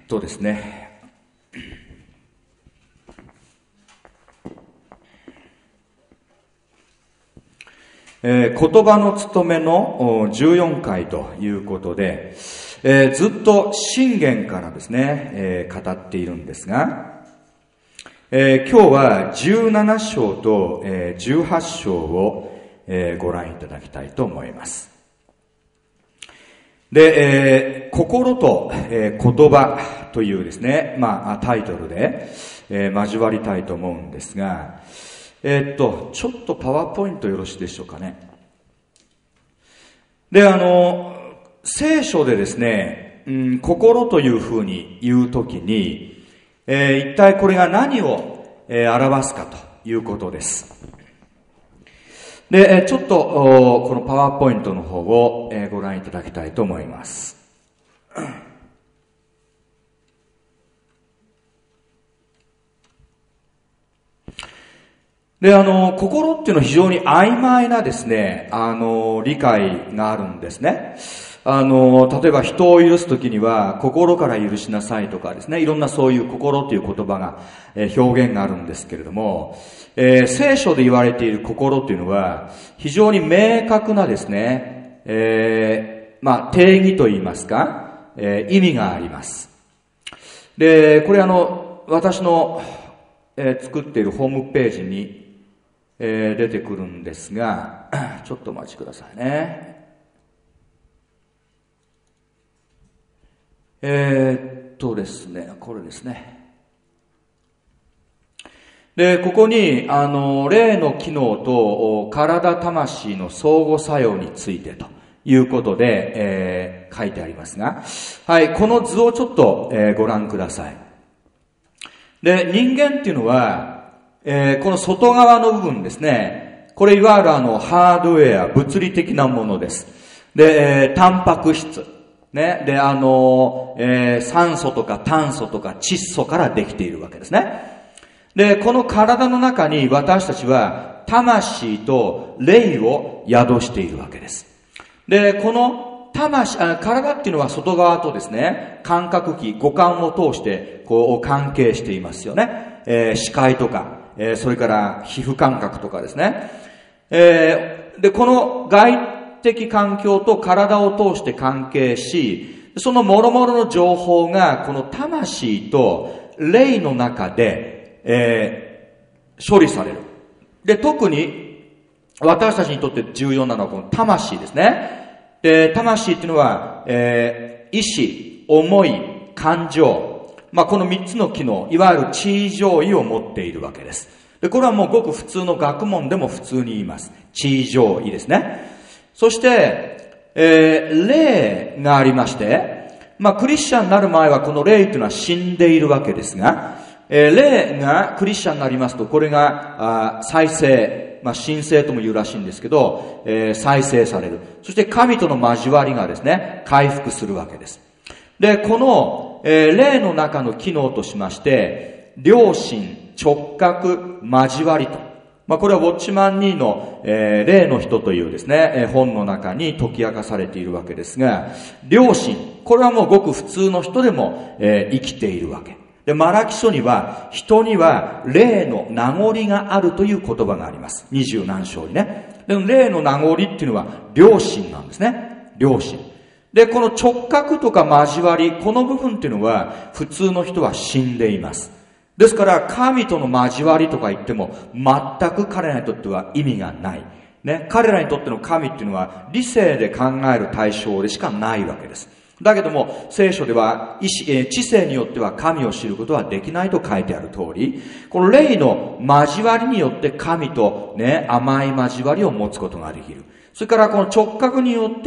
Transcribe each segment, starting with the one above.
ですね、言葉の務めの14回ということで、ずっと箴言からですね、語っているんですが、今日は17章と18章をご覧いただきたいと思います。で、心と言葉というですね、タイトルで交わりたいと思うんですが、ちょっとパワーポイントよろしいでしょうかね。で、聖書でですね、心というふうに言うときに、一体これが何を表すかということです。で、ちょっとこのパワーポイントの方をご覧いただきたいと思います。で、心っていうのは非常に曖昧なですね、理解があるんですね。例えば人を許すときには、心から許しなさいとかですね、いろんなそういう心という言葉が、表現があるんですけれども、聖書で言われている心というのは、非常に明確なですね、定義といいますか、意味があります。で、これ私の、作っているホームページに、出てくるんですが、ちょっとお待ちくださいね。ですね、これですね。で、ここに、霊の機能と体魂の相互作用についてということで、書いてありますが、はい、この図をちょっと、ご覧ください。で、人間っていうのは、この外側の部分ですね、これいわゆるハードウェア、物理的なものです。で、タンパク質。ね。で、酸素とか炭素とか窒素からできているわけですね。で、この体の中に私たちは魂と霊を宿しているわけです。で、この体っていうのは外側とですね、感覚器、五感を通してこう関係していますよね。視界とか、それから皮膚感覚とかですね。で、この外的環境と体を通して関係し、その諸々の情報がこの魂と霊の中で、処理される。で、特に私たちにとって重要なのはこの魂ですね。で、魂っていうのは、意志、思い、感情、この3つの機能、いわゆる地位上位を持っているわけです。で、これはもうごく普通の学問でも普通に言います。地位上位ですね。そして、霊がありまして、クリスチャンになる前はこの霊というのは死んでいるわけですが、霊がクリスチャンになりますと、これが再生、神聖とも言うらしいんですけど、再生される。そして神との交わりがですね、回復するわけです。で、この、霊の中の機能としまして、良心、直覚、交わりと。これはウォッチマン2の、霊の人というですね、本の中に解き明かされているわけですが、良心、これはもうごく普通の人でも、生きているわけ。で、マラキ書には、人には霊の名残があるという言葉があります。20何章にね。でも霊の名残っていうのは良心なんですね。良心。で、この直覚とか交わり、この部分っていうのは普通の人は死んでいます。ですから神との交わりとか言っても全く彼らにとっては意味がない。ね、彼らにとっての神っていうのは理性で考える対象でしかないわけです。だけども聖書では知性によっては神を知ることはできないと書いてある通り、この霊の交わりによって神とね、甘い交わりを持つことができる。それからこの直覚によって、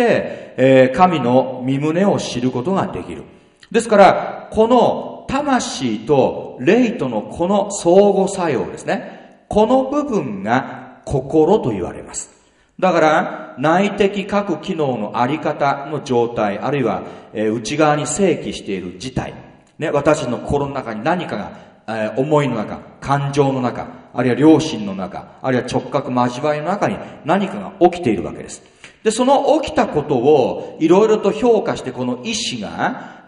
神の身旨を知ることができる。ですからこの魂と霊とのこの相互作用ですね、この部分が心と言われます。だから内的各機能のあり方の状態、あるいは、内側に生起している事態、ね、私の心の中に何かが、思いの中、感情の中、あるいは良心の中、あるいは直覚交わりの中に何かが起きているわけです。で、その起きたことをいろいろと評価して、この意志が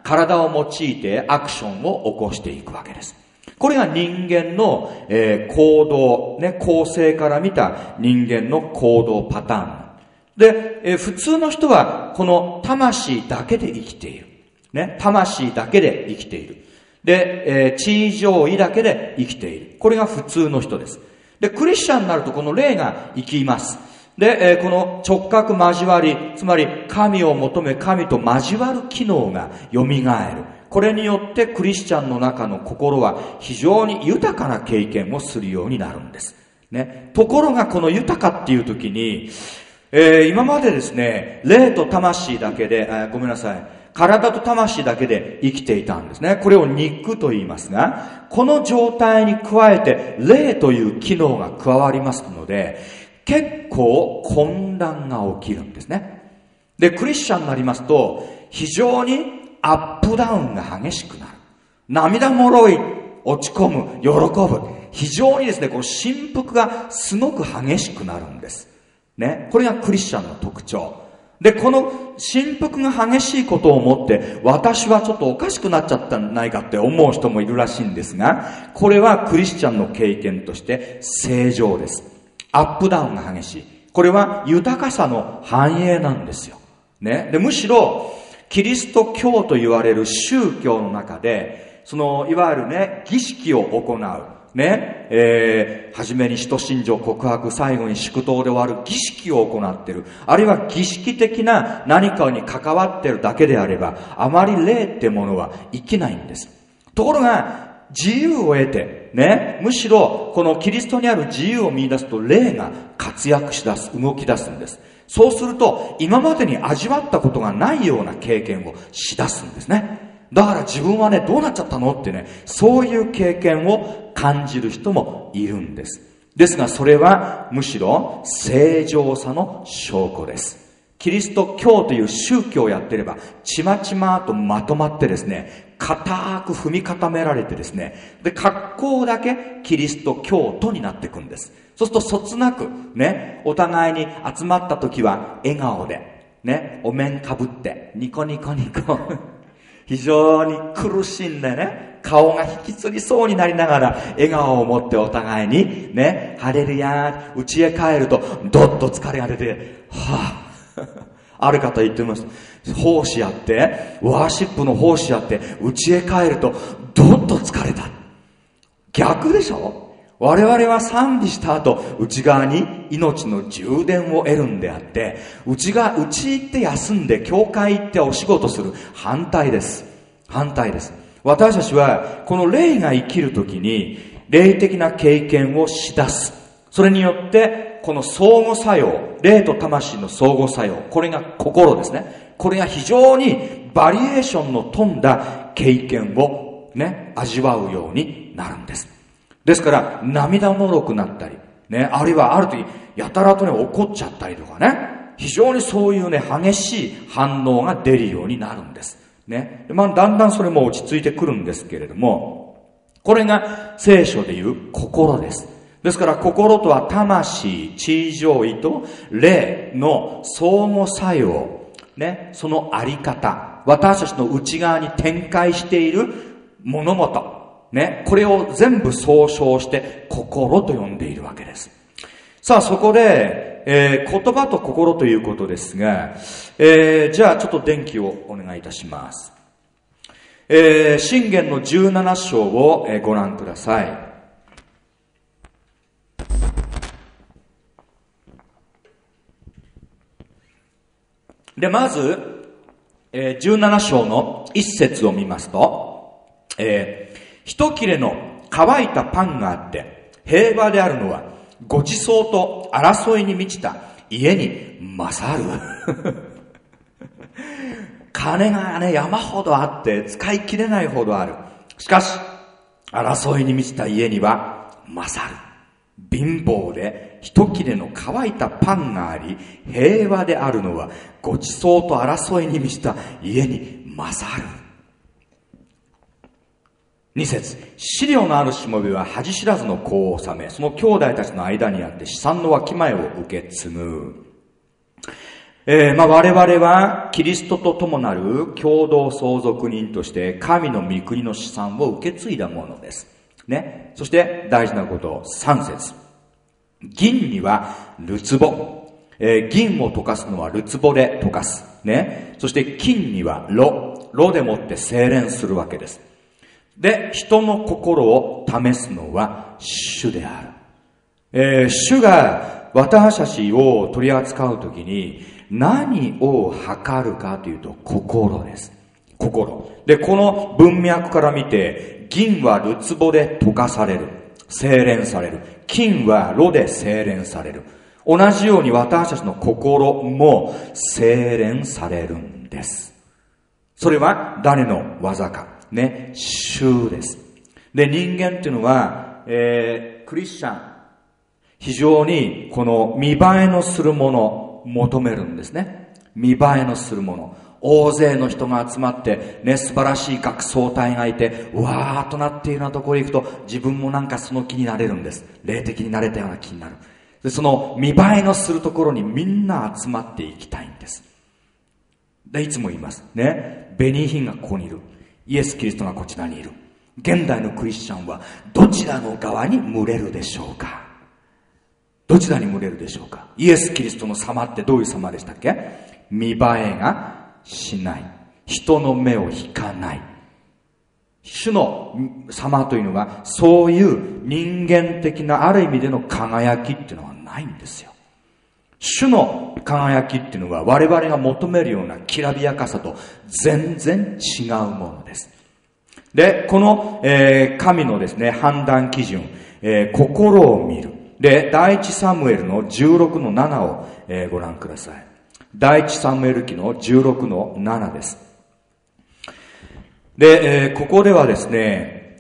体を用いてアクションを起こしていくわけです。これが人間の、行動、ね、構成から見た人間の行動パターン。で、普通の人はこの魂だけで生きている。ね、魂だけで生きている。で、地上位だけで生きている。これが普通の人です。で、クリスチャンになるとこの霊が生きます。で、この直角交わり、つまり神を求め神と交わる機能が蘇る。これによってクリスチャンの中の心は非常に豊かな経験をするようになるんです。ね。ところがこの豊かっていう時に、今までですね、霊と魂だけで、体と魂だけで生きていたんですね。これを肉と言いますが、この状態に加えて霊という機能が加わりますので、結構混乱が起きるんですね。で、クリスチャンになりますと、非常にアップダウンが激しくなる。涙もろい、落ち込む、喜ぶ。非常にですね、この振幅がすごく激しくなるんです。ね。これがクリスチャンの特徴。で、この振幅が激しいことをもって、私はちょっとおかしくなっちゃったんじゃないかって思う人もいるらしいんですが、これはクリスチャンの経験として正常です。アップダウンが激しい。これは豊かさの反映なんですよ。ね。で、むしろ、キリスト教と言われる宗教の中で、いわゆるね、儀式を行う。ね、はじめに使徒信条告白、最後に祝祷で終わる儀式を行っている。あるいは儀式的な何かに関わっているだけであれば、あまり霊ってものは生きないんです。ところが、自由を得て、ね、むしろこのキリストにある自由を見出すと霊が活躍し出す、動き出すんです。そうすると、今までに味わったことがないような経験をし出すんですね。だから自分はね、どうなっちゃったのってね、そういう経験を感じる人もいるんです。ですがそれはむしろ正常さの証拠です。キリスト教という宗教をやってれば、ちまちまとまとまってですね、固く踏み固められてですね、で、格好だけキリスト教徒になっていくんです。そうするとそつなく、ね、お互いに集まった時は笑顔で、ね、お面かぶって、ニコニコニコ、非常に苦しんでね、顔が引きつりそうになりながら、笑顔を持ってお互いに、ね、ハレルヤー、家へ帰ると、どっと疲れが出て、ある方言ってます。奉仕やって、ワーシップの奉仕やって、家へ帰ると、どっと疲れた。逆でしょ？我々は賛美した後、内側に命の充電を得るんであって、家行って休んで、教会行ってお仕事する。反対です。反対です。私たちは、この霊が生きるときに、霊的な経験をし出す。それによって、この相互作用、霊と魂の相互作用、これが心ですね。これが非常にバリエーションの富んだ経験をね、味わうようになるんです。ですから、涙もろくなったり、ね、あるいはある時、やたらとね、怒っちゃったりとかね、非常にそういうね、激しい反応が出るようになるんです。ね。だんだんそれも落ち着いてくるんですけれども、これが聖書でいう心です。ですから、心とは魂、地上位と霊の相互作用、ね、そのあり方、私たちの内側に展開している物事、ね、これを全部総称して心と呼んでいるわけです。さあそこで、言葉と心ということですが、じゃあちょっと電気をお願いいたします。箴言の17章を、ご覧ください。で、まず、17章の一節を見ますと、一切れの乾いたパンがあって、平和であるのは、ご馳走と争いに満ちた家に勝る。金がね、山ほどあって、使い切れないほどある。しかし、争いに満ちた家には勝る。貧乏で一切れの乾いたパンがあり、平和であるのは、ご馳走と争いに満ちた家に勝る。2節、資料のあるしもべは恥知らずの子を治め、その兄弟たちの間にあって資産のわきまえを受け継ぐ。 我々はキリストと共なる共同相続人として神の御国の資産を受け継いだものです。ね。そして大事なこと、3節。銀にはるつぼ。銀を溶かすのはるつぼで溶かす。ね。そして金には炉。炉でもって精錬するわけです。で、人の心を試すのは主である。主が私たちを取り扱うときに何を測るかというと心です。心。で、この文脈から見て、銀はるつぼで溶かされる。精錬される。金は炉で精錬される。同じように私たちの心も精錬されるんです。それは誰の技か。ね、主です。で、人間っていうのは、クリスチャン、非常にこの見栄えのするものを求めるんですね。見栄えのするもの。大勢の人が集まって、ね、素晴らしい学僧隊がいて、わーっとなっているようなところに行くと、自分もなんかその気になれるんです。霊的になれたような気になる。で、その見栄えのするところにみんな集まっていきたいんです。で、いつも言います。ね。ベニーヒンがここにいる。イエス・キリストがこちらにいる。現代のクリスチャンはどちらの側に群れるでしょうか。どちらに群れるでしょうか。イエス・キリストの様ってどういう様でしたっけ。見栄えがしない。人の目を引かない。主の様というのはそういう人間的なある意味での輝きっていうのはないんですよ。主の輝きっていうのは我々が求めるようなきらびやかさと全然違うものです。で、この、神のですね、判断基準、心を見る。で、第一サムエルの16の7を、ご覧ください。第一サムエル記の16の7です。で、ここではですね、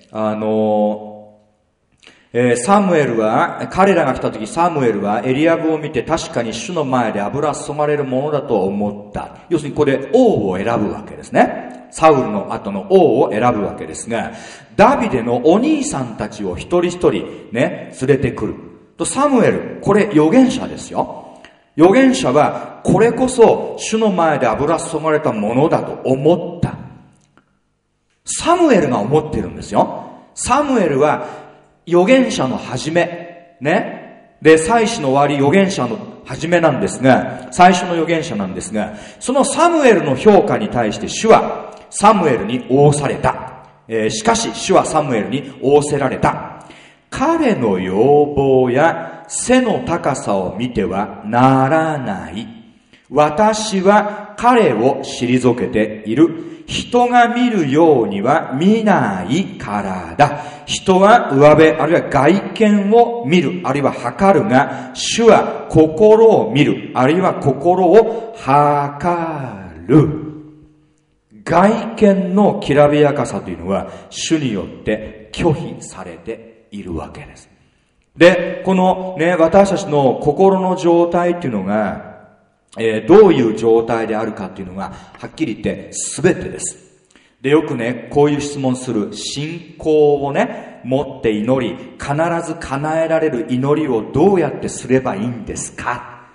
サムエルは、彼らが来た時サムエルはエリアブを見て確かに主の前で油注がれるものだと思った。要するにここで王を選ぶわけですね。サウルの後の王を選ぶわけですが、ダビデのお兄さんたちを一人一人ね、連れてくる。とサムエル、これ預言者ですよ。預言者はこれこそ主の前で油注がれたものだと思った。サムエルが思ってるんですよ。サムエルは預言者の始め、ね。で、祭司の終わり、預言者の始めなんですが、最初の預言者なんですが、そのサムエルの評価に対して主はサムエルに仰された。しかし主はサムエルに仰せられた。彼の要望や背の高さを見てはならない。私は彼を退けている。人が見るようには見ないからだ。人は上辺、あるいは外見を見る、あるいは測るが、主は心を見る、あるいは心を測る。外見のきらびやかさというのは、主によって拒否されているわけです。で、このね、私たちの心の状態っていうのが、どういう状態であるかっていうのがはっきり言って全てです。で、よくね、こういう質問する。信仰をね、持って祈り、必ず叶えられる祈りをどうやってすればいいんですか。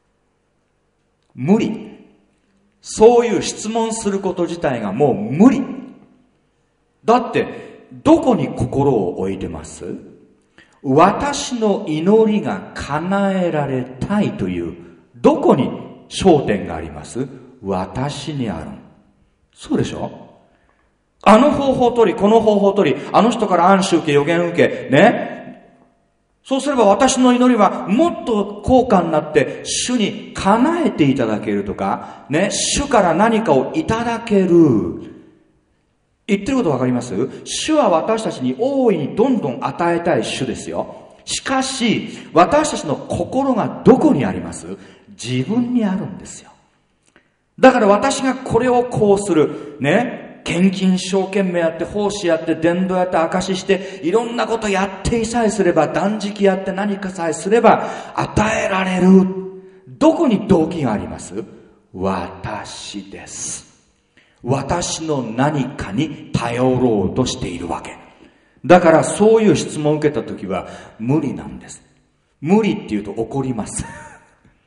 無理。そういう質問すること自体がもう無理。だってどこに心を置いてます？私の祈りが叶えられたいというどこに焦点があります？私にある。そうでしょ？あの方法を取り、この方法を取り、あの人から暗示受け、予言受け、ね。そうすれば私の祈りはもっと高価になって主に叶えていただけるとか、ね。主から何かをいただける。言ってることわかります？主は私たちに大いにどんどん与えたい主ですよ。しかし、私たちの心がどこにあります？自分にあるんですよ。だから私がこれをこうする。ね。献金一生懸命やって、奉仕やって、伝道やって、証しして、いろんなことやってさえすれば、断食やって何かさえすれば、与えられる。どこに動機があります？私です。私の何かに頼ろうとしているわけ。だからそういう質問を受けたときは無理なんです。無理って言うと怒ります。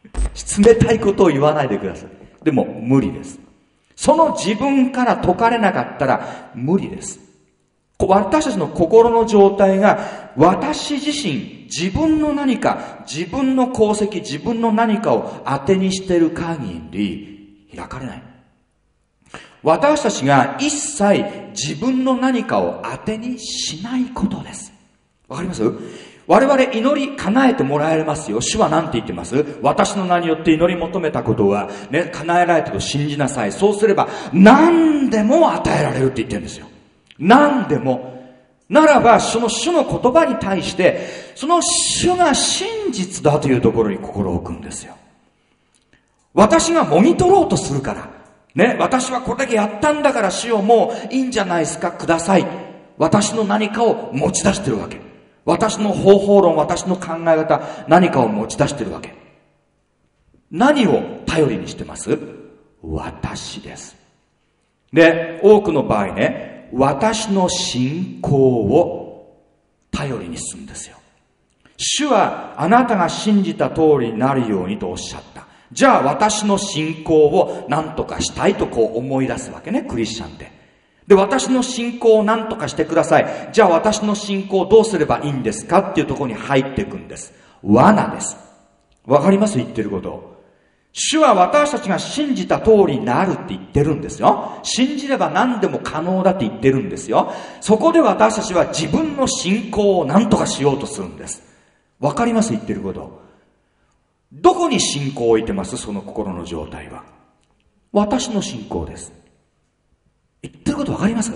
冷たいことを言わないでください。でも無理です。その自分から解かれなかったら無理です。私たちの心の状態が私自身、自分の何か、自分の功績、自分の何かを当てにしている限り開かれない。私たちが一切自分の何かを当てにしないことです。わかります？我々祈り叶えてもらえますよ。主は何て言ってます？私の名によって祈り求めたことはね、叶えられたと信じなさい。そうすれば何でも与えられるって言ってるんですよ。何でも。ならば、その主の言葉に対して、その主が真実だというところに心を置くんですよ。私がもぎ取ろうとするから、ね、私はこれだけやったんだから主よもういいんじゃないですか、ください。私の何かを持ち出してるわけ。私の方法論、私の考え方、何かを持ち出してるわけ。何を頼りにしてます？私です。で、多くの場合ね、私の信仰を頼りにするんですよ。主はあなたが信じた通りになるようにとおっしゃった。じゃあ私の信仰を何とかしたいとこう思い出すわけね、クリスチャンって。で、私の信仰を何とかしてください。じゃあ私の信仰をどうすればいいんですかっていうところに入っていくんです。罠です。わかります？言ってること。主は私たちが信じた通りになるって言ってるんですよ。信じれば何でも可能だって言ってるんですよ。そこで私たちは自分の信仰を何とかしようとするんです。わかります？言ってること。どこに信仰を置いてます？その心の状態は。私の信仰です。言ってることわかります？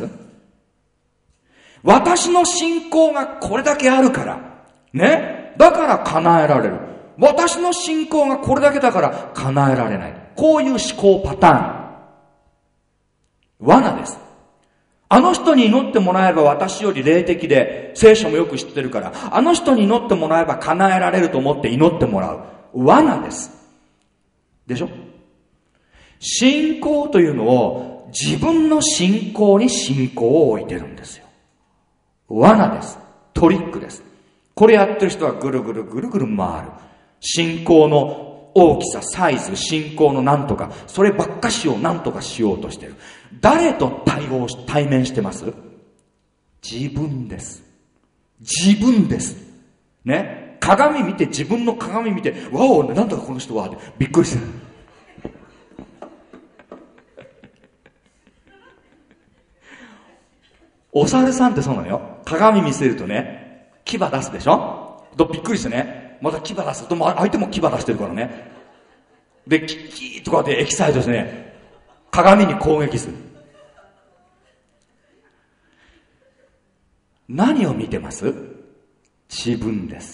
私の信仰がこれだけあるから、ね。だから叶えられる。私の信仰がこれだけだから叶えられない。こういう思考パターン。罠です。あの人に祈ってもらえば私より霊的で聖書もよく知ってるから、あの人に祈ってもらえば叶えられると思って祈ってもらう。罠です。でしょ？信仰というのを自分の信仰に信仰を置いてるんですよ。罠です。トリックです。これやってる人はぐるぐるぐるぐる回る。信仰の大きさ、サイズ、信仰のなんとか、そればっかしをなんとかしようとしてる。誰と対面してます？自分です。自分です。ね。鏡見て、自分の鏡見て、わお、なんだかこの人は、ってびっくりしてる。お猿さんってそうなのよ。鏡見せるとね、牙出すでしょ？びっくりしてね。また牙出すと、相手も牙出してるからね。で、キーとかでエキサイトですね。鏡に攻撃する。何を見てます？自分です。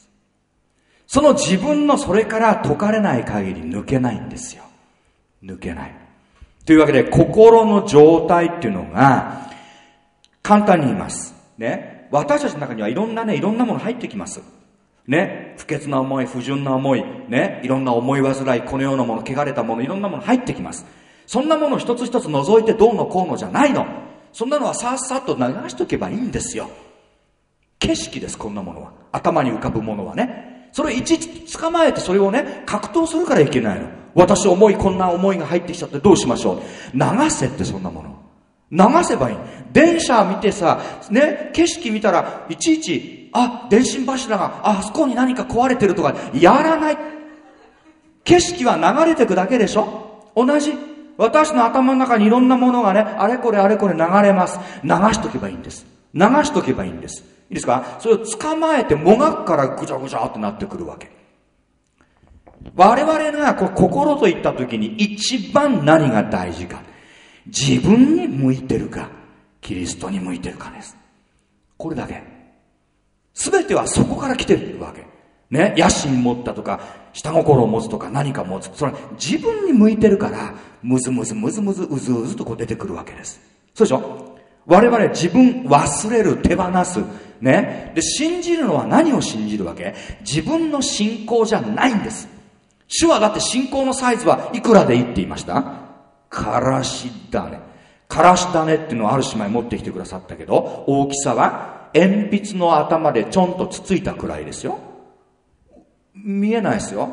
その自分のそれから解かれない限り抜けないんですよ。抜けない。というわけで、心の状態っていうのが、簡単に言います。ね。私たちの中にはいろんなもの入ってきます。ね。不潔な思い、不純な思い、ね。いろんな思い煩い、このようなもの、汚れたもの、いろんなもの入ってきます。そんなもの一つ一つ除いてどうのこうのじゃないの。そんなのはさっさと流しとけばいいんですよ。景色です、こんなものは。頭に浮かぶものはね。それをいちいち捕まえてそれをね、格闘するからいけないの。私こんな思いが入ってきちゃってどうしましょう。流せって、そんなもの。流せばいい。電車見てさ、ね、景色見たら、いちいち、電信柱が、あそこに何か壊れてるとか、やらない。景色は流れてくだけでしょ？同じ。私の頭の中にいろんなものがね、あれこれ流れます。流しとけばいいんです。流しとけばいいんです。いいですか？それを捕まえてもがくからぐちゃぐちゃってなってくるわけ。我々が心といった時に一番何が大事か。自分に向いてるか、キリストに向いてるかです。これだけ。すべてはそこから来てるわけ。ね、野心持ったとか、下心を持つとか何か持つ。それは自分に向いてるから、むずむずうずうずとこう出てくるわけです。そうでしょ？我々自分忘れる、手放す。ね。で、信じるのは何を信じるわけ？自分の信仰じゃないんです。主はだって信仰のサイズはいくらでいいって言いました？からし種。からし種っていうのをある姉妹持ってきてくださったけど、大きさは鉛筆の頭でちょんとつついたくらいですよ。見えないですよ。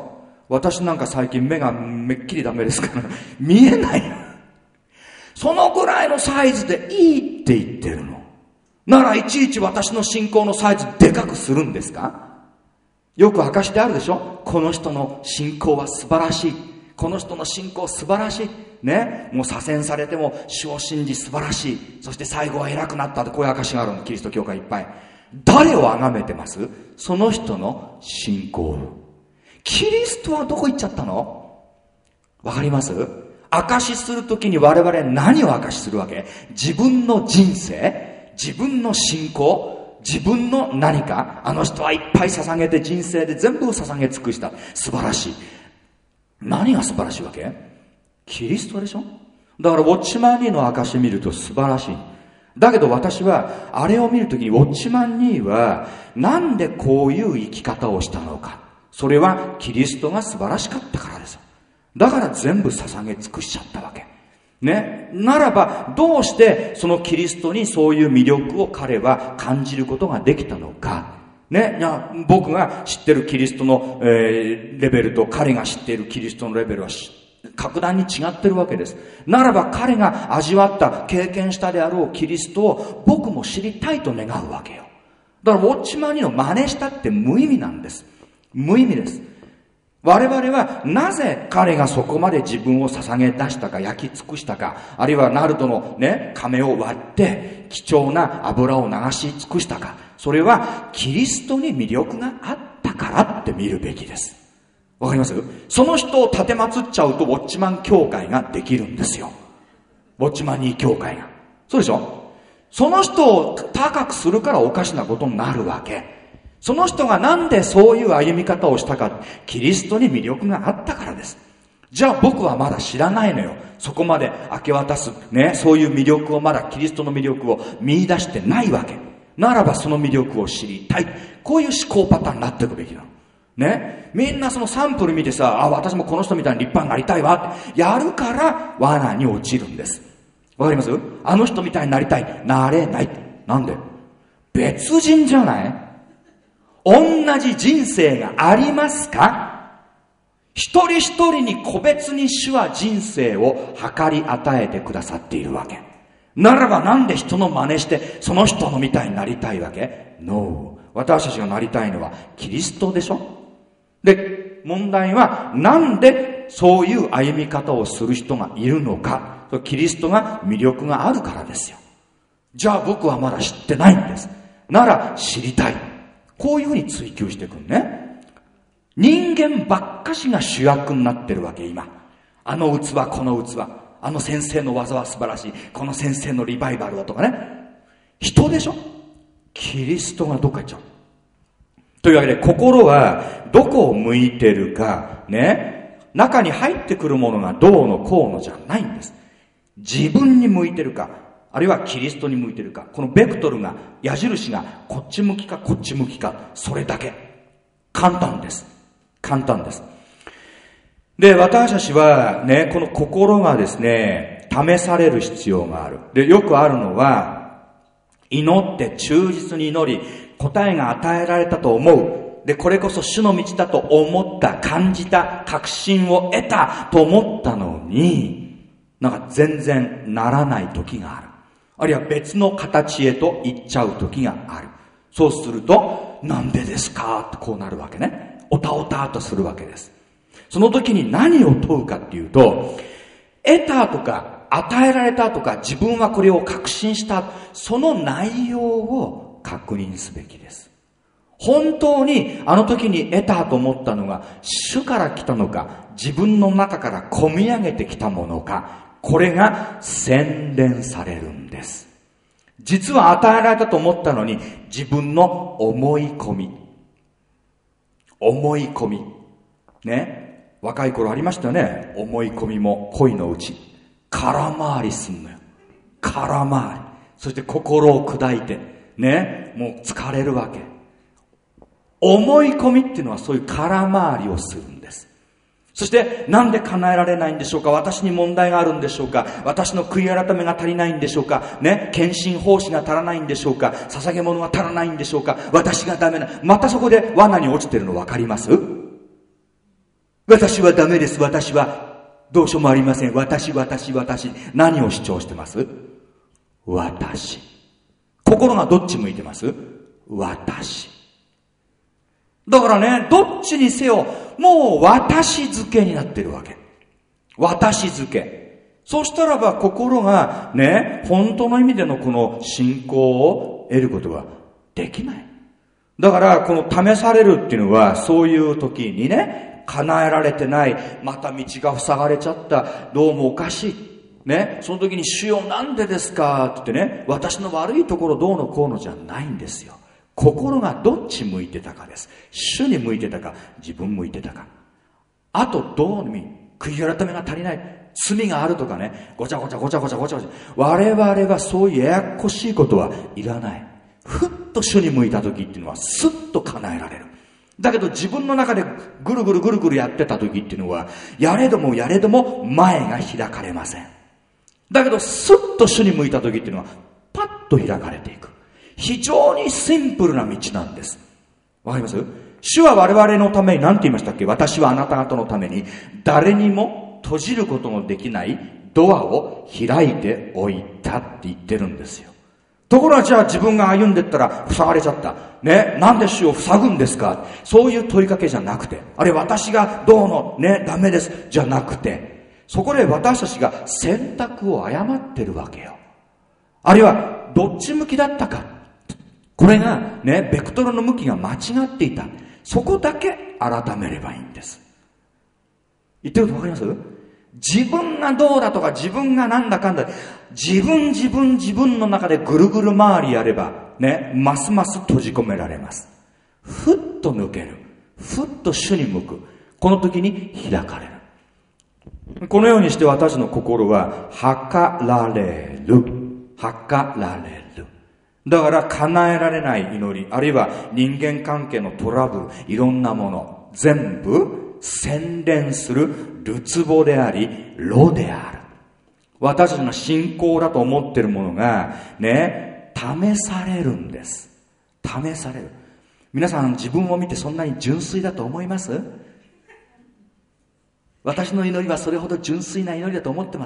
私なんか最近目がめっきりダメですから見えない。そのぐらいのサイズでいいって言ってるの。ならいちいち私の信仰のサイズでかくするんですか？よく証であるでしょ。この人の信仰は素晴らしい。この人の信仰素晴らしい。ね。もう左遷されても主を信じ素晴らしい。そして最後は偉くなったってこういう証があるの。キリスト教会いっぱい。誰を崇めてます？その人の信仰。キリストはどこ行っちゃったの？わかります？証しするときに我々何を証しするわけ？自分の人生、自分の信仰、自分の何か。あの人はいっぱい捧げて人生で全部捧げ尽くした。素晴らしい。何が素晴らしいわけ？キリストでしょ。だからウォッチマン2の証見ると素晴らしい。だけど私はあれを見るときにウォッチマン2はなんでこういう生き方をしたのか。それはキリストが素晴らしかったからです。だから全部捧げ尽くしちゃったわけ。ね。ならば、どうしてそのキリストにそういう魅力を彼は感じることができたのか。ね。いや、僕が知ってるキリストの、レベルと彼が知っているキリストのレベルは格段に違ってるわけです。ならば彼が味わった、経験したであろうキリストを僕も知りたいと願うわけよ。だからウォッチマン2の真似したって無意味なんです。無意味です。我々はなぜ彼がそこまで自分を捧げ出したか、焼き尽くしたか、あるいはナルドのね、亀を割って貴重な油を流し尽くしたか。それはキリストに魅力があったからって見るべきです。わかります？その人を立てまつっちゃうとウォッチマン教会ができるんですよ。ウォッチマン2教会が。そうでしょ？その人を高くするからおかしなことになるわけ。その人がなんでそういう歩み方をしたか、キリストに魅力があったからです。じゃあ僕はまだ知らないのよ。そこまで明け渡す、ね、そういう魅力をまだキリストの魅力を見出してないわけ。ならばその魅力を知りたい。こういう思考パターンになっていくべきなの。ね。みんなそのサンプル見てさ、あ、私もこの人みたいに立派になりたいわってやるから罠に落ちるんです。わかります？あの人みたいになりたい。なれない。なんで？別人じゃない？同じ人生がありますか？一人一人に個別に主は人生を計り与えてくださっているわけ。ならばなんで人の真似してその人のみたいになりたいわけ？ No。 私たちがなりたいのはキリストでしょ。で、問題はなんでそういう歩み方をする人がいるのか。キリストが魅力があるからですよ。じゃあ僕はまだ知ってないんです。なら知りたい。こういうふうに追求していくんね。人間ばっかしが主役になってるわけ、今。あの器、この器。あの先生の技は素晴らしい。この先生のリバイバルだとかね。人でしょ？キリストがどっか行っちゃう。というわけで、心はどこを向いてるか、ね。中に入ってくるものがどうのこうのじゃないんです。自分に向いてるか。あるいはキリストに向いてるか。このベクトルが、矢印がこっち向きかこっち向きか。それだけ。簡単です。簡単です。で、私たちはね、この心がですね、試される必要がある。で、よくあるのは、祈って忠実に祈り、答えが与えられたと思う。で、これこそ主の道だと思った、感じた、確信を得たと思ったのに、なんか全然ならない時がある。あるいは別の形へと行っちゃう時がある。そうすると、なんでですかってこうなるわけね。おたおたとするわけです。その時に何を問うかっていうと、得たとか、与えられたとか、自分はこれを確信した、その内容を確認すべきです。本当にあの時に得たと思ったのが、主から来たのか、自分の中から込み上げてきたものか、これが洗練されるんです。実は与えられたと思ったのに、自分の思い込み。ね。若い頃ありましたよね。思い込みも恋のうち。空回りすんのよ。空回り。そして心を砕いて、ね。もう疲れるわけ。思い込みっていうのはそういう空回りをするんです。そしてなんで叶えられないんでしょうか。私に問題があるんでしょうか。私の悔い改めが足りないんでしょうか。ね、献身奉仕が足らないんでしょうか。捧げ物が足らないんでしょうか。私がダメな。またそこで罠に落ちてるの分かります？ 私はダメです。私はどうしようもありません。私。何を主張してます？私。心がどっち向いてます？私。だからね、どっちにせよ、もう私付けになってるわけ。私付け。そうしたらば心がね、本当の意味でのこの信仰を得ることができない。だからこの試されるっていうのは、そういう時にね、叶えられてない、また道が塞がれちゃった、どうもおかしい。ね、その時に主よなんでですかって言ってね、私の悪いところどうのこうのじゃないんですよ。心がどっち向いてたかです。主に向いてたか、自分向いてたか。あとどうに悔い改めが足りない、罪があるとかね、ごちゃごちゃ。我々はそういうややこしいことはいらない。ふっと主に向いた時っていうのはスッと叶えられる。だけど自分の中でぐるぐるやってた時っていうのは、やれども前が開かれません。だけどスッと主に向いた時っていうのはパッと開かれていく。非常にシンプルな道なんです。わかります？主は我々のために何て言いましたっけ？私はあなた方のために誰にも閉じることのできないドアを開いておいたって言ってるんですよ。ところがじゃあ自分が歩んでったら塞がれちゃった。ね、なんで主を塞ぐんですか？そういう問いかけじゃなくて、あれ私がどうのね、ダメですじゃなくて、そこで私たちが選択を誤ってるわけよ。あるいはどっち向きだったか。これがね、ベクトルの向きが間違っていた。そこだけ改めればいいんです。言ってることわかります？自分がどうだとか自分がなんだかんだ、自分の中でぐるぐる回りやればね、ますます閉じ込められます。ふっと抜ける。ふっと主に向く。この時に開かれる。このようにして私の心は測られる。測られる。だから叶えられない祈り、あるいは人間関係のトラブル、いろんなもの、全部洗練するるつぼであり、炉である。私たちの信仰だと思っているものがね、試されるんです。試される。皆さん自分を見てそんなに純粋だと思います？私の祈りはそれほど純粋な祈りだと思ってます？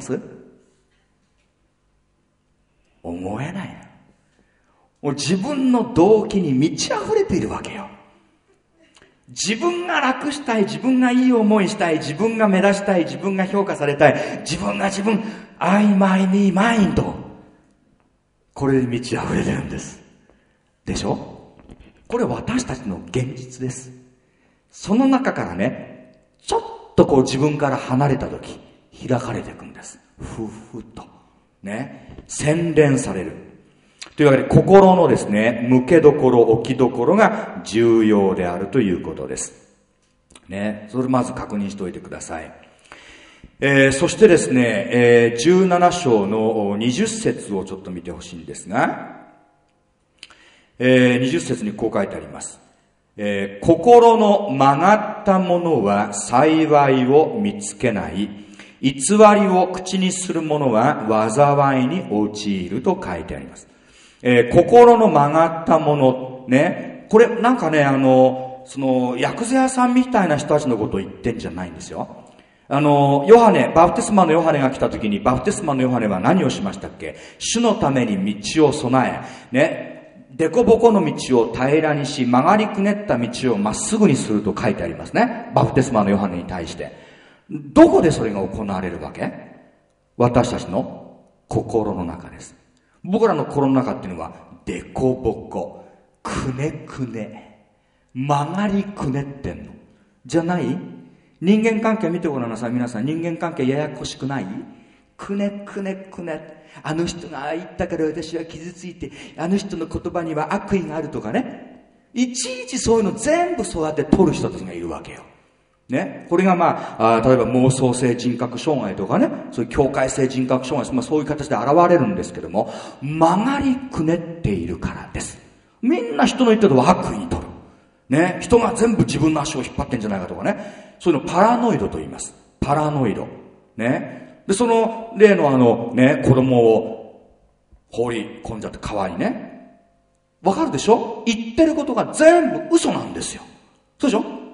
思えない。もう自分の動機に満ち溢れているわけよ。自分が楽したい、自分がいい思いしたい、自分が目立ちたい、自分が評価されたい、I, my, me, mind。これで満ち溢れてるんです。でしょ？これ私たちの現実です。その中からね、ちょっとこう自分から離れたとき、開かれていくんです。ふっと。ね。洗練される。というわけで心のですね、向けどころ、置きどころが重要であるということです。ね。それまず確認しておいてください。そしてですね、17章の20節をちょっと見てほしいんですが、20節にこう書いてあります。心の曲がった者は幸いを見つけない。偽りを口にする者は災いに陥ると書いてあります。心の曲がったもの、ね。これなんかね、その、薬剤屋さんみたいな人たちのことを言ってんじゃないんですよ。ヨハネ、バプテスマのヨハネが来た時に、バプテスマのヨハネは何をしましたっけ？主のために道を備え、ね。でこぼこの道を平らにし、曲がりくねった道をまっすぐにすると書いてありますね。バプテスマのヨハネに対して。どこでそれが行われるわけ？私たちの心の中です。僕らの心の中っていうのは、でこぼこ、くねくね、曲がりくねってんの。じゃない？人間関係見てごらんなさい。皆さん、人間関係ややこしくない？くねくねくね。あの人が言ったから私は傷ついて、あの人の言葉には悪意があるとかね。いちいちそういうの全部そうやって取る人たちがいるわけよ。ね。これが例えば妄想性人格障害とかね、そういう境界性人格障害、そういう形で現れるんですけども、曲がりくねっているからです。みんな人の言ってることを悪意に取る。ね。人が全部自分の足を引っ張ってんじゃないかとかね。そういうのパラノイドと言います。パラノイド。ね。で、その例の子供を放り込んじゃって川にね。わかるでしょ？言ってることが全部嘘なんですよ。そうでしょ？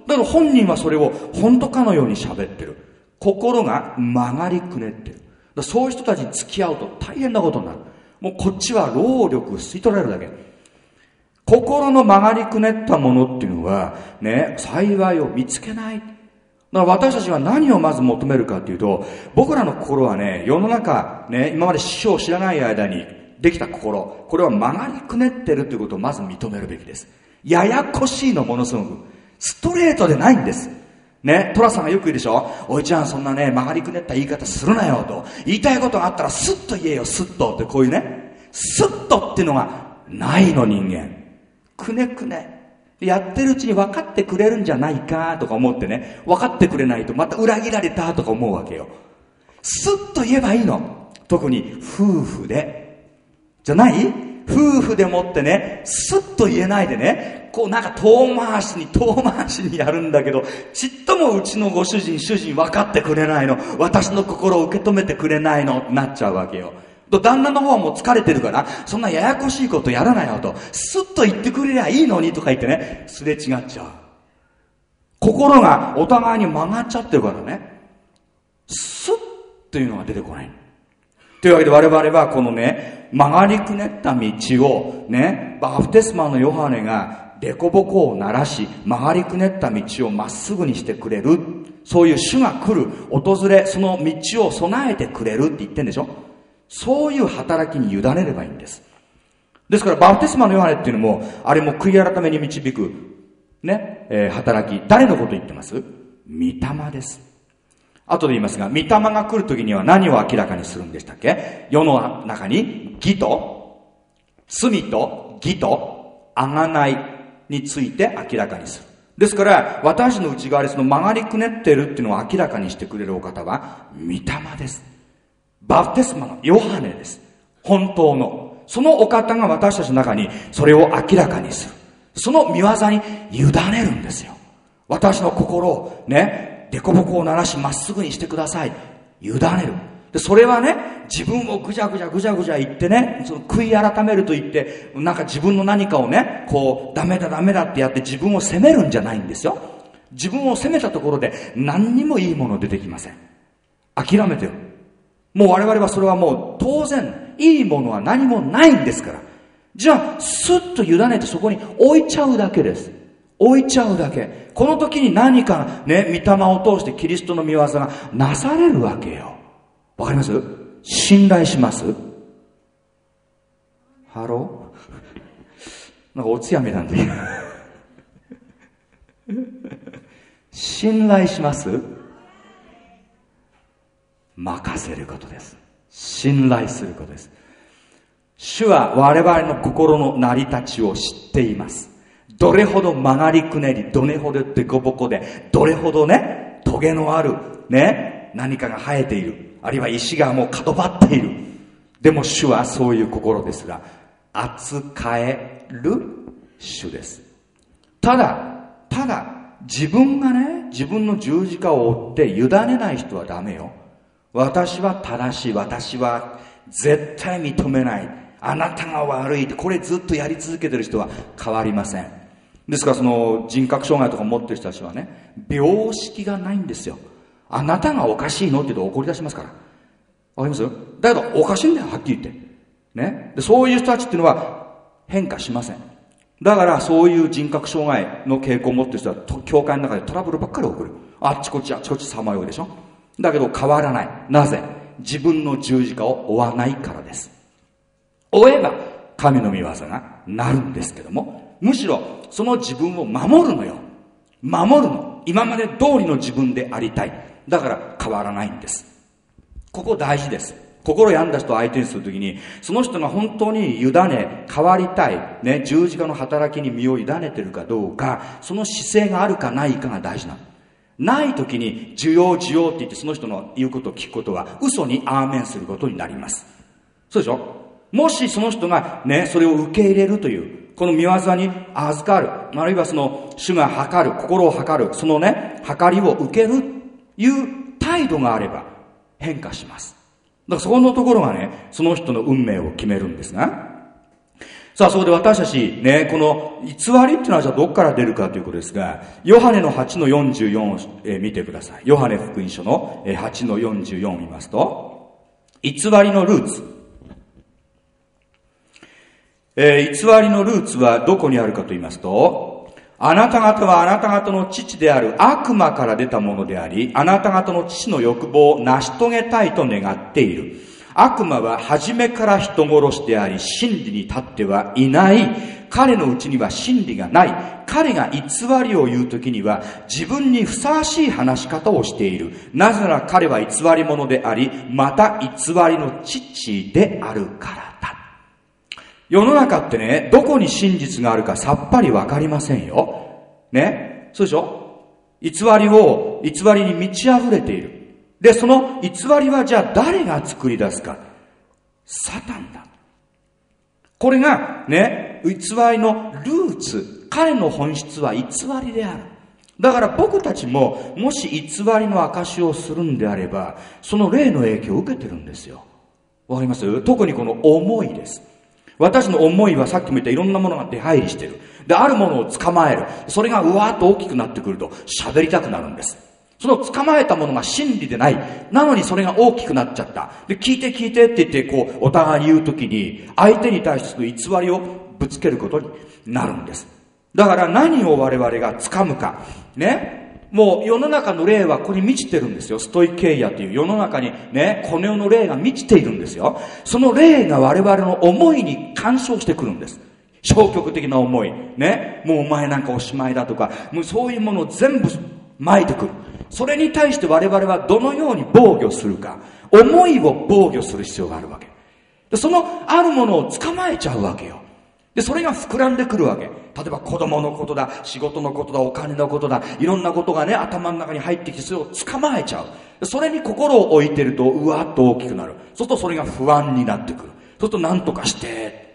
だから本人はそれを本当かのように喋ってる。心が曲がりくねってる。だからそういう人たちに付き合うと大変なことになる。もうこっちは労力吸い取られるだけ。心の曲がりくねったものっていうのはね、幸いを見つけない。だから私たちは何をまず求めるかっていうと、僕らの心はね、世の中ね、今まで師匠を知らない間にできた心、これは曲がりくねってるということをまず認めるべきです。ややこしいの、ものすごくストレートでないんですね。トラさんがよく言うでしょ、おいちゃんそんなね曲がりくねった言い方するなよと、言いたいことがあったらスッと言えよ、スッとって、こういうねスッとっていうのがないの。人間くねくねやってるうちに分かってくれるんじゃないかとか思ってね、分かってくれないとまた裏切られたとか思うわけよ。スッと言えばいいの。特に夫婦でじゃない、夫婦でもってね、スッと言えないでね、こうなんか遠回しにやるんだけど、ちっともうちのご主人分かってくれないの、私の心を受け止めてくれないのってなっちゃうわけよ。旦那の方はもう疲れてるから、そんなややこしいことやらないよと、スッと言ってくれりゃいいのにとか言ってね、すれ違っちゃう。心がお互いに曲がっちゃってるからね、スッというのが出てこない。というわけで我々はこのね、曲がりくねった道をね、バプテスマのヨハネがデコボコを鳴らし、曲がりくねった道をまっすぐにしてくれる、そういう主が来る、訪れ、その道を備えてくれるって言ってんでしょ。そういう働きに委ねればいいんです。ですからバプテスマのヨハネっていうのも、あれも悔い改めに導くね、働き、誰のこと言ってます？御霊です。後で言いますが、御霊が来るときには何を明らかにするんでしたっけ？世の中に義と罪と義と贖いについて明らかにする。ですから私の内側でその曲がりくねってるっていうのを明らかにしてくれるお方は御霊です。バプテスマのヨハネです。本当のそのお方が私たちの中にそれを明らかにする。その御業に委ねるんですよ。私の心をね、デコボコを鳴らしまっすぐにしてください。委ねる。でそれはね、自分をぐじゃぐじゃ言ってね、その悔い改めると言って、なんか自分の何かをね、こうダメだってやって自分を責めるんじゃないんですよ。自分を責めたところで何にもいいもの出てきません。諦めてよ。もう我々はそれはもう当然いいものは何もないんですから。じゃあスッと委ねてそこに置いちゃうだけです。置いちゃうだけ。この時に何かね、御霊を通してキリストの御業がなされるわけよ。わかります？信頼します？ハローなんかおつやめなんで信頼します？任せることです。信頼することです。主は我々の心の成り立ちを知っています。どれほど曲がりくねり、どれほどデコボコで、どれほどね、トゲのあるね、何かが生えている、あるいは石がもう角張っている。でも主はそういう心ですが、扱える主です。ただ自分がね、自分の十字架を追って委ねない人はダメよ。私は正しい、私は絶対認めない、あなたが悪いって、これずっとやり続けてる人は変わりません。ですからその人格障害とか持ってる人たちはね、病識がないんですよ。あなたがおかしいのって言うと怒り出しますから。わかります？だけどおかしいんだよ、はっきり言ってね。でそういう人たちっていうのは変化しません。だからそういう人格障害の傾向を持ってる人は教会の中でトラブルばっかり起こる。あっちこっちさまようでしょ。だけど変わらない。なぜ？自分の十字架を追わないからです。追えば神の御業がなるんですけども、むしろその自分を守るのよ。守るの。今まで通りの自分でありたい。だから変わらないんです。ここ大事です。心病んだ人を相手にするときに、その人が本当に委ね、変わりたい、ね、十字架の働きに身を委ねてるかどうか、その姿勢があるかないかが大事なの。ないときに、需要って言ってその人の言うことを聞くことは、嘘にアーメンすることになります。そうでしょ？もしその人がね、それを受け入れるという、この御業に預かる、あるいはその主が測る、心を測る、そのね、測りを受けるいう態度があれば変化します。だからそこのところがね、その人の運命を決めるんですが、 さあ、そこで私たち、ね、この偽りっていうのはじゃあどこから出るかということですが、ヨハネの8の44を、見てください。ヨハネ福音書の8の44を見ますと、偽りのルーツ。偽りのルーツはどこにあるかと言いますと、あなた方はあなた方の父である悪魔から出たものであり、あなた方の父の欲望を成し遂げたいと願っている。悪魔は初めから人殺しであり、真理に立ってはいない。彼のうちには真理がない。彼が偽りを言うときには自分にふさわしい話し方をしている。なぜなら彼は偽り者であり、また偽りの父であるからだ。世の中ってね、どこに真実があるかさっぱりわかりませんよ。ね。そうでしょ？偽りに満ち溢れている。で、その偽りはじゃあ誰が作り出すか。サタンだ。これがね、偽りのルーツ。彼の本質は偽りである。だから僕たちも、もし偽りの証をするんであれば、その霊の影響を受けてるんですよ。わかります？特にこの思いです。私の思いはさっきも言ったいろんなものが出入りしてる。で、あるものを捕まえる。それがうわーっと大きくなってくると喋りたくなるんです。その捕まえたものが真理でない。なのにそれが大きくなっちゃった。で、聞いてって言って、こう、お互いに言うときに、相手に対して偽りをぶつけることになるんです。だから何を我々が掴むか。ね。もう世の中の霊はここに満ちてるんですよ。ストイケイアという世の中にね、この世の霊が満ちているんですよ。その霊が我々の思いに干渉してくるんです。消極的な思い。ね。もうお前なんかおしまいだとか、もうそういうものを全部撒いてくる。それに対して我々はどのように防御するか。思いを防御する必要があるわけ。で、そのあるものを捕まえちゃうわけよ。で、それが膨らんでくるわけ。例えば子供のことだ、仕事のことだ、お金のことだ、いろんなことがね、頭の中に入ってきて、それを捕まえちゃう。それに心を置いてると、うわっと大きくなる。そうするとそれが不安になってくる。そうすると何とかして、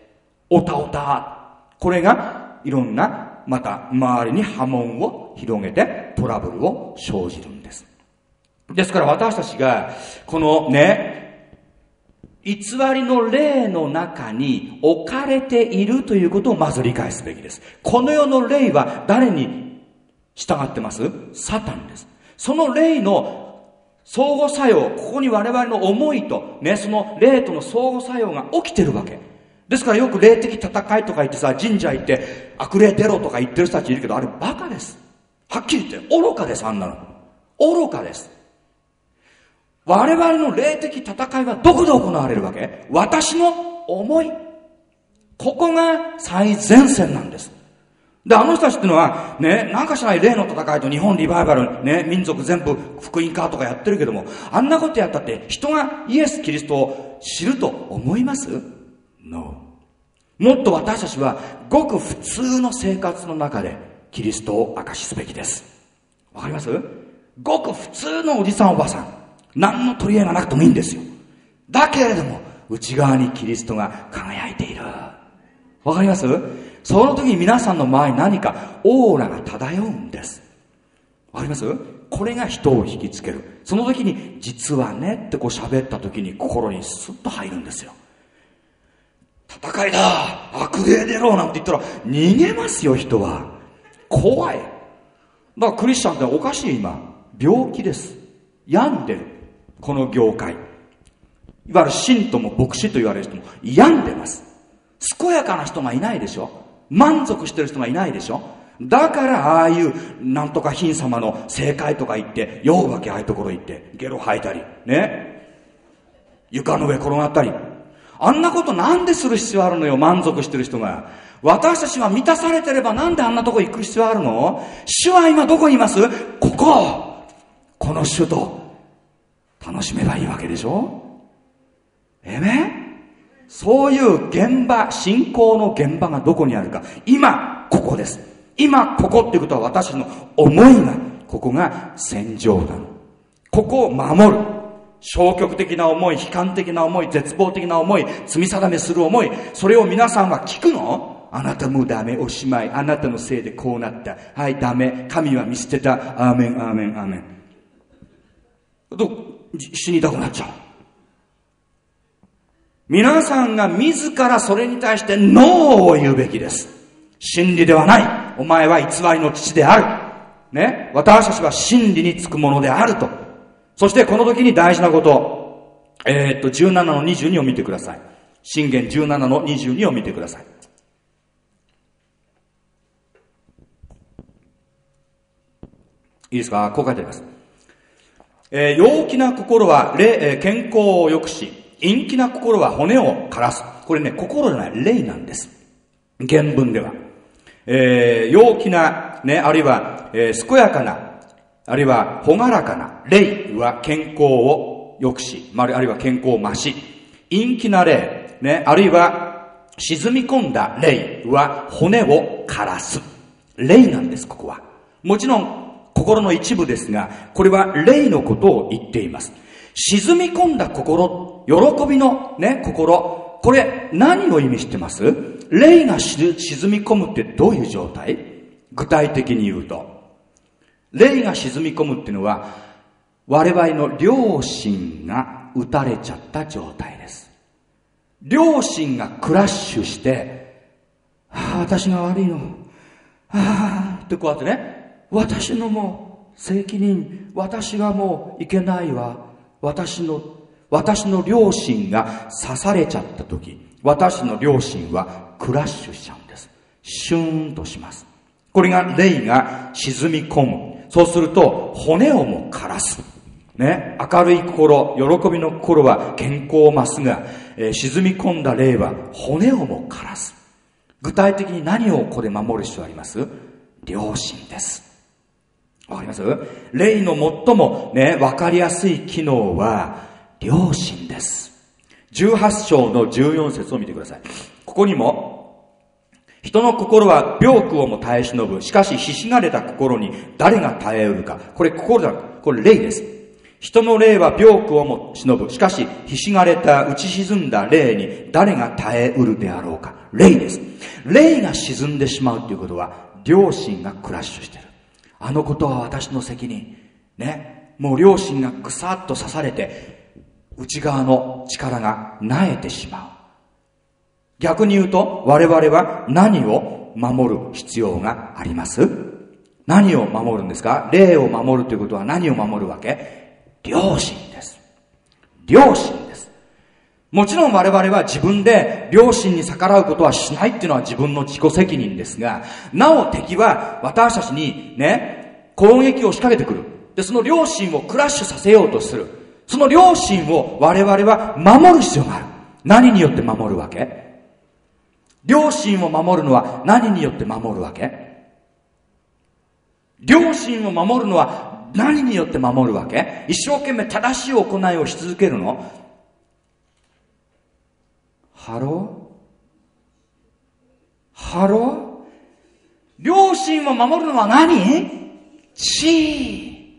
おたおた。これが、いろんな、また、周りに波紋を広げて、トラブルを生じるんです。ですから私たちが、このね、偽りの霊の中に置かれているということをまず理解すべきです。この世の霊は誰に従ってます？サタンです。その霊の相互作用、ここに我々の思いとね、その霊との相互作用が起きてるわけ。ですからよく霊的戦いとか言ってさ、神社行って悪霊出ろとか言ってる人たちいるけど、あれバカです。はっきり言って愚かです、あんなの。愚かです。我々の霊的戦いはどこで行われるわけ？私の思い。ここが最前線なんです。で、あの人たちってのは、ね、なんかしない霊の戦いと日本リバイバル、ね、民族全部福音化とかやってるけども、あんなことやったって人がイエス・キリストを知ると思います？ No。もっと私たちはごく普通の生活の中でキリストを証しすべきです。わかります？ごく普通のおじさんおばさん。何の取り柄がなくてもいいんですよ。だけれども、内側にキリストが輝いている。わかります？その時に皆さんの周りに何かオーラが漂うんです。わかります？これが人を引きつける。その時に、実はねってこう喋った時に心にスッと入るんですよ。戦いだ、悪霊出ろなんて言ったら逃げますよ、人は。怖い。だからクリスチャンっておかしい今。病気です。病んでる。この業界。いわゆる信徒も牧師と言われる人も病んでます。健やかな人がいないでしょ。満足してる人がいないでしょ。だからああいうなんとか貧様の正解とか言って酔うわけ。ああいうところ行ってゲロ吐いたりね、床の上転がったり、あんなことなんでする必要あるのよ。満足してる人が。私たちは満たされてればなんであんなとこ行く必要あるの？主は今どこにいます？この主と楽しめばいいわけでしょ。そういう現場、信仰の現場がどこにあるか。今ここです。今ここっていうことは私の思いが、ここが戦場なの。ここを守る。消極的な思い、悲観的な思い、絶望的な思い、罪定めする思い、それを皆さんは聞くの？あなたもうダメ、おしまい。あなたのせいでこうなった。はい、ダメ。神は見捨てた。アーメン、アーメン、アーメン。死にたくなっちゃう。 皆さんが自らそれに対してノーを言うべきです。真理ではない。お前は偽りの父である。ね。私たちは真理につくものであると。そしてこの時に大事なこと、17の22を見てください。箴言17の22を見てください。いいですか？こう書いてあります。陽気な心は健康を良くし、陰気な心は骨を枯らす。これね、心じゃない、霊なんです。原文では。陽気な、ね、あるいは、健やかな、あるいは朗らかな霊は健康を良くし、あるいは健康を増し、陰気な霊、ね、あるいは沈み込んだ霊は骨を枯らす。霊なんです、ここは。もちろん、心の一部ですが、これは霊のことを言っています。沈み込んだ心、喜びのね、心、これ何を意味してます？霊が沈み込むってどういう状態？具体的に言うと、霊が沈み込むっていうのは、我々の良心が打たれちゃった状態です。良心がクラッシュして、私が悪いの。ってこうやってね、私のもう責任、私がもういけないわ。私の良心が刺されちゃった時、私の良心はクラッシュしちゃうんです。シューンとします。これが霊が沈み込む。そうすると骨をも枯らす。ね、明るい心、喜びの心は健康を増すが、沈み込んだ霊は骨をも枯らす。具体的に何をここで守る必要あります？良心です。わかります？霊の最もね、わかりやすい機能は良心です。18章の14節を見てください。ここにも、人の心は病苦をも耐え忍ぶ。しかし、ひしがれた心に誰が耐えうるか。これ心じゃなくて、これ霊です。人の霊は病苦をも忍ぶ。しかし、ひしがれた打ち沈んだ霊に誰が耐えうるであろうか。霊です。霊が沈んでしまうということは、良心がクラッシュしている。あのことは私の責任。ね。もう良心がぐさっと刺されて、内側の力が萎えてしまう。逆に言うと、我々は何を守る必要があります？何を守るんですか？霊を守るということは何を守るわけ？良心です。良心です。もちろん我々は自分で良心に逆らうことはしないっていうのは自分の自己責任ですが、なお敵は私たちにね、攻撃を仕掛けてくる。で、その良心をクラッシュさせようとする。その良心を我々は守る必要がある。何によって守るわけ？良心を守るのは何によって守るわけ？良心を守るのは何によって守るわけ？一生懸命正しい行いをし続けるの？ハロー？良心を守るのは何？血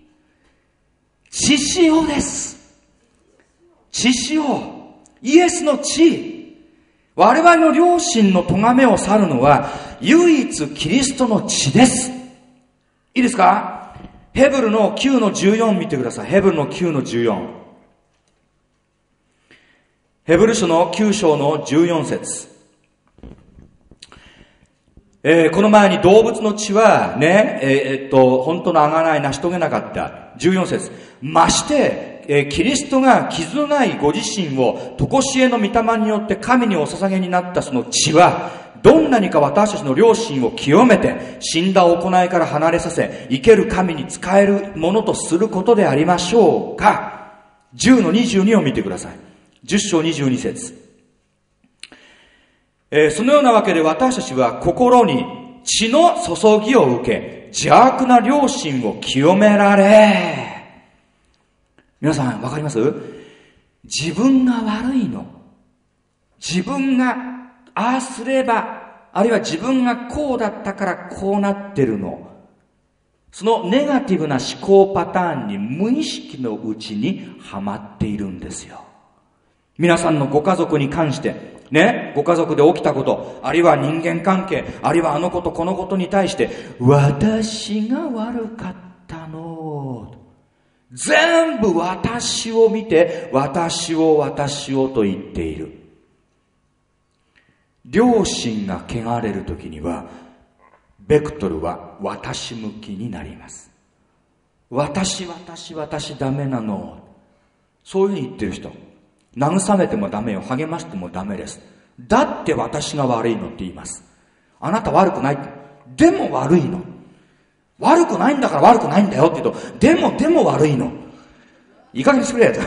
潮です。血潮。イエスの血。我々の良心の咎めを去るのは唯一キリストの血です。いいですか？ヘブルの9の14見てください。ヘブルの9の14。ヘブル書の9章の14節。この前に動物の血はね、本当の贖い成し遂げなかった。14節。まして、キリストが傷のないご自身を常しえの御霊によって神にお捧げになったその血は、どんなにか私たちの良心を清めて、死んだ行いから離れさせ、生ける神に仕えるものとすることでありましょうか。10の22を見てください。10章22節。そのようなわけで私たちは心に血の注ぎを受け、邪悪な良心を清められ。皆さんわかります？自分が悪いの。自分がああすれば、あるいは自分がこうだったからこうなってるの。そのネガティブな思考パターンに無意識のうちにはまっているんですよ。皆さんのご家族に関してね、ご家族で起きたこと、あるいは人間関係、あるいはあのことこのことに対して、私が悪かったの。全部私を見て、私をと言っている。 良心が汚れるときにはベクトルは私向きになります。私ダメなの。そういうふうに言ってる人、慰めてもダメよ、励ましてもダメです。だって私が悪いのって言います。あなた悪くない。でも悪いの。悪くないんだから悪くないんだよって言うと、でも悪いの。いい加減にしてくれよ。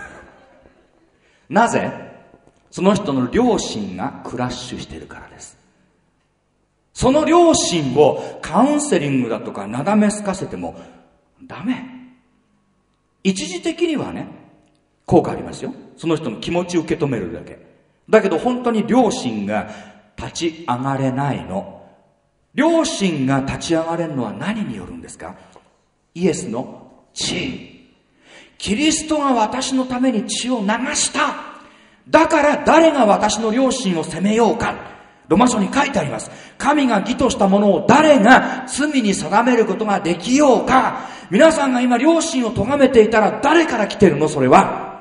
なぜ？その人の良心がクラッシュしているからです。その良心をカウンセリングだとかなだめすかせてもダメ。一時的にはね、効果ありますよ。その人の気持ちを受け止めるだけ。だけど本当に良心が立ち上がれないの。良心が立ち上がれるのは何によるんですか？イエスの血。キリストが私のために血を流した。だから誰が私の良心を責めようか。ロマ書に書いてあります。神が義としたものを誰が罪に定めることができようか。皆さんが今良心を咎めていたら誰から来てるの？それは。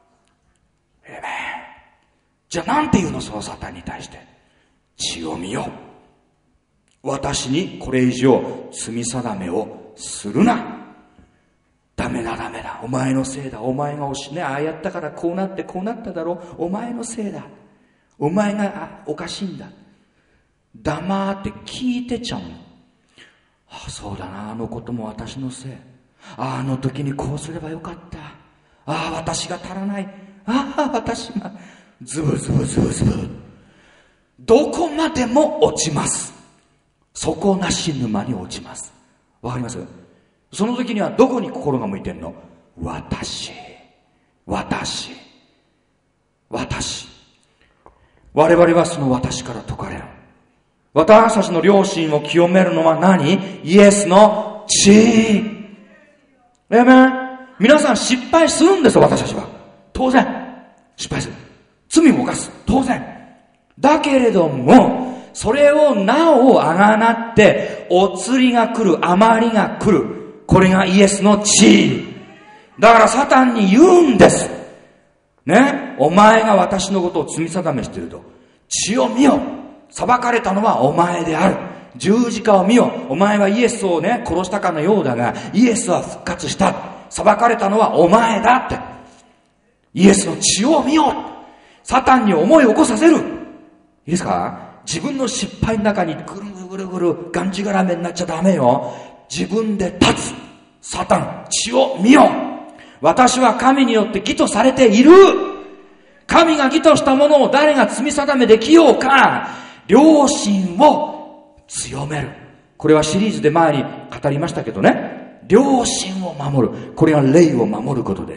じゃあなんて言うの？そのサタンに対して。血を見よ。私にこれ以上罪定めをするな。ダメだ。お前のせいだ。お前がああやったからこうなってこうなっただろう。お前のせいだ。お前がおかしいんだ。黙って聞いてちゃうの。そうだな、あのことも私のせい。あの時にこうすればよかった。私が足らない。私がズブ。どこまでも落ちます。底なし沼に落ちます。わかります？その時にはどこに心が向いてんの？私。我々はその私から解かれる。私たちの良心を清めるのは何？イエスの血。皆さん失敗するんですよ、私たちは。当然。失敗する。罪を犯す。当然。だけれども、それをなおあがなって、お釣りが来る、余りが来る。これがイエスの血。だからサタンに言うんです。ね。お前が私のことを罪定めしていると。血を見よ。裁かれたのはお前である。十字架を見よ。お前はイエスをね、殺したかのようだが、イエスは復活した。裁かれたのはお前だって。イエスの血を見よ。サタンに思いを起こさせる。いいですか？自分の失敗の中にぐるがんじがらめになっちゃダメよ。自分で立つ。サタン、血を見よ。私は神によって義とされている。神が義としたものを誰が罪定めできようか。良心を強める。これはシリーズで前に語りましたけどね。良心を守る。これは霊を守ることです。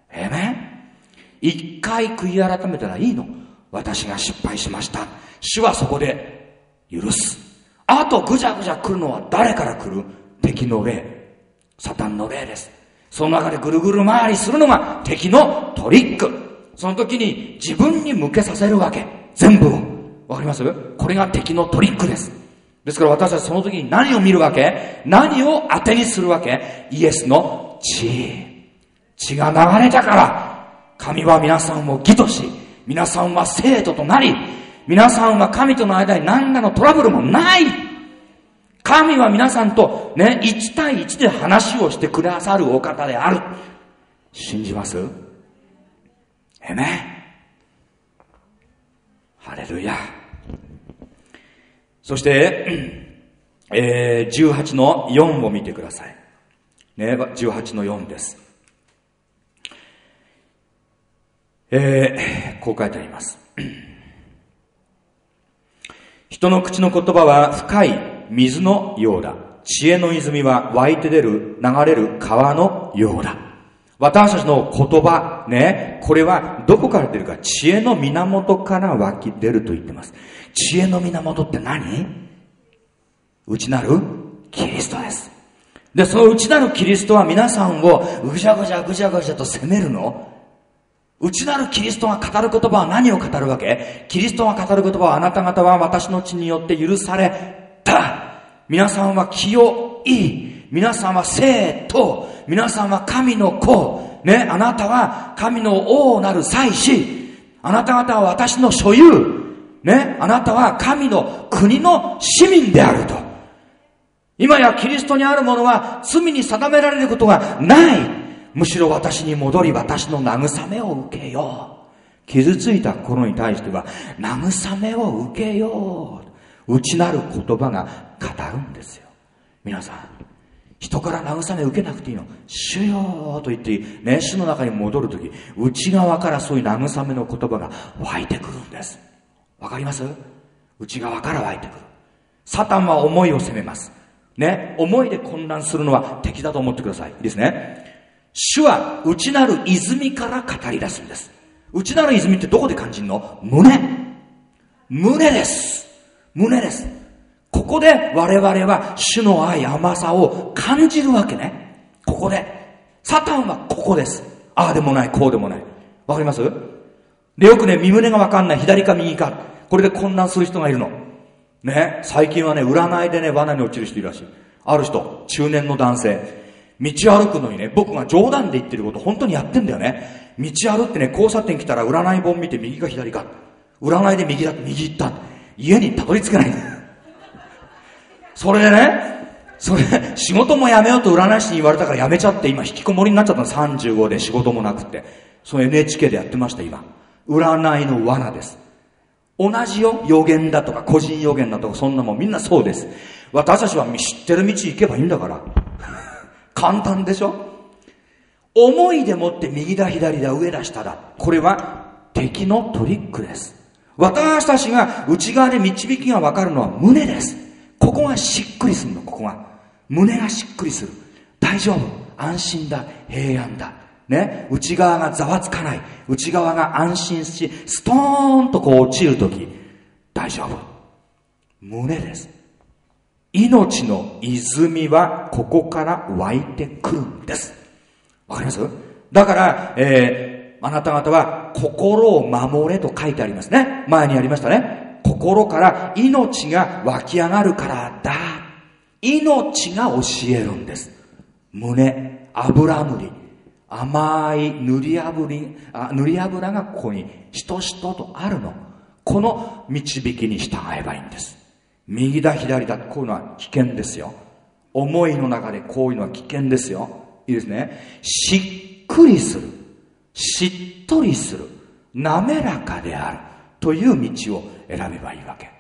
一回悔い改めたらいいの。私が失敗しました。主はそこで許す。あとぐじゃぐじゃ来るのは誰から来る？敵の霊。サタンの霊です。その中でぐるぐる回りするのが敵のトリック。その時に自分に向けさせるわけ。全部を。わかります？これが敵のトリックです。ですから私たちその時に何を見るわけ？何を当てにするわけ？イエスの血。血が流れたから、神は皆さんを義とし、皆さんは生徒となり、皆さんは神との間に何らのトラブルもない。神は皆さんとね、1対1で話をしてくださるお方である。信じます？ハレルヤ。そして、18の4を見てください。ね、18の4です。こう書いてあります。人の口の言葉は深い水のようだ。知恵の泉は湧いて出る、流れる川のようだ。私たちの言葉ね、これはどこから出るか？知恵の源から湧き出ると言ってます。知恵の源って何？内なるキリストです。で、その内なるキリストは皆さんをぐじゃぐじゃと責めるの？内なるキリストが語る言葉は何を語るわけ？キリストが語る言葉は、あなた方は私の血によって許された。皆さんは清い。皆さんは生徒。皆さんは神の子。ね、あなたは神の王なる祭司。あなた方は私の所有。 ね、あなたは神の国の市民であると。今やキリストにあるものは罪に定められることがない。むしろ私に戻り、私の慰めを受けよう。傷ついた心に対しては慰めを受けよう。内なる言葉が語るんですよ。皆さん、人から慰め受けなくていいの。主よと言ってね、主の中に戻るとき、内側からそういう慰めの言葉が湧いてくるんです。わかります？内側から湧いてくる。サタンは思いを責めます。ね、思いで混乱するのは敵だと思ってください。いいですね。主は内なる泉から語り出すんです。内なる泉ってどこで感じるの？胸です。胸です。ここで我々は主の愛、甘さを感じるわけね。ここで。サタンはここです。ああでもない、こうでもない。わかります？で、よくね、身胸がわかんない、左か右か。これで混乱する人がいるの。ね、最近はね、占いでね、罠に落ちる人いるらしい。ある人、中年の男性。道歩くのにね、僕が冗談で言ってること本当にやってんだよね。道歩ってね、交差点来たら占い本見て右か左か。占いで右だって右行った。家にたどり着けない。それでね、仕事も辞めようと占い師に言われたから辞めちゃって、今引きこもりになっちゃったの。35で仕事もなくって。その NHK でやってました、今。占いの罠です。同じよ、予言だとか個人予言だとかそんなもんみんなそうです。私たちは知ってる道行けばいいんだから。簡単でしょ？思いでもって右だ左だ上だ下だ。これは敵のトリックです。私たちが内側で導きが分かるのは胸です。ここがしっくりするの。ここが胸がしっくりする。大丈夫、安心だ、平安だね、内側がざわつかない、内側が安心し、ストーンとこう落ちるとき、大丈夫。胸です。命の泉はここから湧いてくるんです。わかります？だから、あなた方は心を守れと書いてありますね。前にありましたね。心から命が湧き上がるからだ。命が教えるんです。胸、油塗り。甘い塗り油がここにしとしととあるの。この導きに従えばいいんです。右だ左だ、こういうのは危険ですよ。思いの中でこういうのは危険ですよ。いいですね。しっくりする、しっとりする、滑らかであるという道を選べばいいわけ。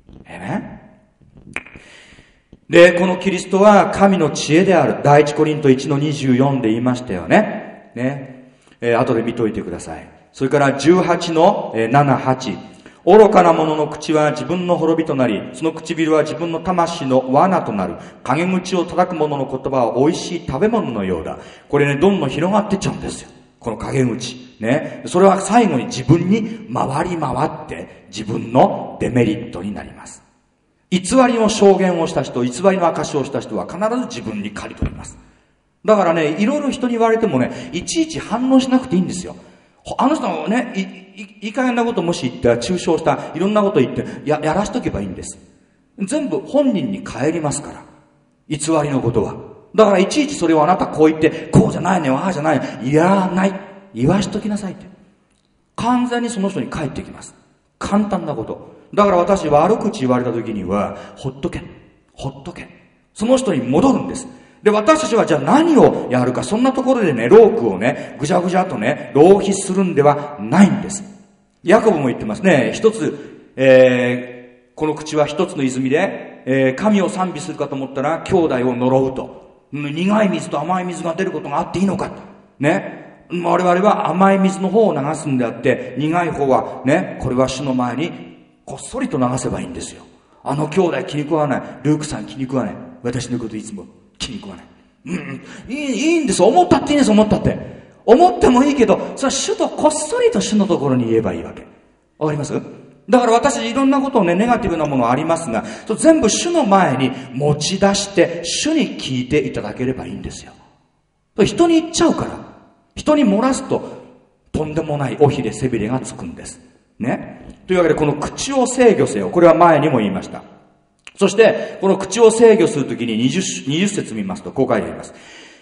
で、このキリストは神の知恵である。第一コリント 1-24 で言いましたよね。後で見といてください。それから18の7、8。愚かな者の口は自分の滅びとなり、その唇は自分の魂の罠となる。陰口を叩く者の言葉は美味しい食べ物のようだ。これね、どんどん広がってっちゃうんですよ。この陰口。ね。それは最後に自分に回り回って自分のデメリットになります。偽りの証言をした人、偽りの証をした人は必ず自分に刈り取ります。だからね、いろいろ人に言われてもね、いちいち反応しなくていいんですよ。あの人はね、いい加減なこともし言ったら、中傷した、いろんなこと言って、やらしとけばいいんです。全部本人に返りますから。偽りのことは。だからいちいちそれをあなたこう言って、こうじゃないね、ああじゃない、やらない。言わしときなさいって。完全にその人に返ってきます。簡単なこと。だから私悪口言われた時には、ほっとけ。ほっとけ。その人に戻るんです。で、私たちはじゃあ何をやるか、そんなところでね、ロークをね、ぐじゃぐじゃとね、浪費するんではないんです。ヤコブも言ってますね。一つ、この口は一つの泉で、神を賛美するかと思ったら、兄弟を呪うと。苦い水と甘い水が出ることがあっていいのか。ね。我々は甘い水の方を流すんであって、苦い方はね、これは主の前にこっそりと流せばいいんですよ。あの兄弟気に食わない。ルークさん気に食わない。私のこといつも気に食わない。いいんです。思ったっていいんです。思ったって。思ってもいいけど、それは主とこっそりと主のところに言えばいいわけ。わかります？だから私いろんなことをね、ネガティブなものありますが、全部主の前に持ち出して、主に聞いていただければいいんですよ。人に言っちゃうから。人に漏らすと、とんでもない尾ひれ背びれがつくんです。ね。というわけで、この口を制御せよ。これは前にも言いました。そして、この口を制御するときに20節見ますと、こう書いてあります。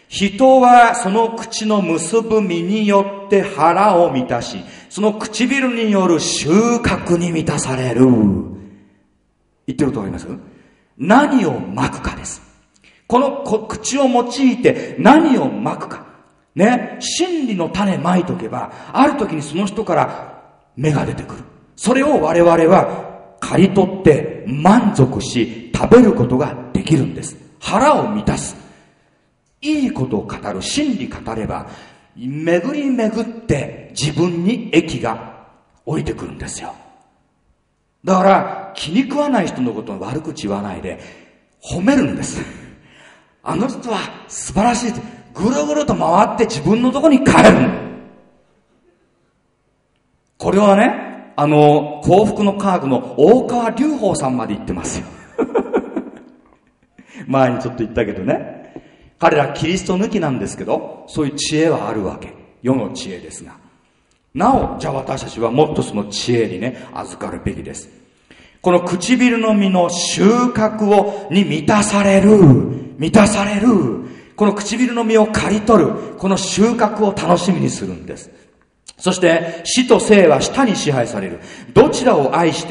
人はその口の結ぶ実によって腹を満たし、その唇による収穫に満たされる。言ってると思います？何をまくかです。この口を用いて何をまくか。ね。真理の種まいとけば、ある時にその人から芽が出てくる。それを我々は刈り取って満足し、食べることができるんです。腹を満たす。いいことを語る、真理語れば、巡り巡って自分に益が降りてくるんですよ。だから気に食わない人のことを悪口言わないで褒めるんです。あの人は素晴らしいって、ぐるぐると回って自分のとこに帰る。これはね、幸福の科学の大川隆法さんまで言ってますよ。前にちょっと言ったけどね。彼らキリスト抜きなんですけど、そういう知恵はあるわけ。世の知恵ですが。なお、じゃあ私たちはもっとその知恵にね、預かるべきです。この唇の実の収穫に満たされる。満たされる。この唇の実を刈り取る。この収穫を楽しみにするんです。そして、死と生は舌に支配される。どちらを愛して、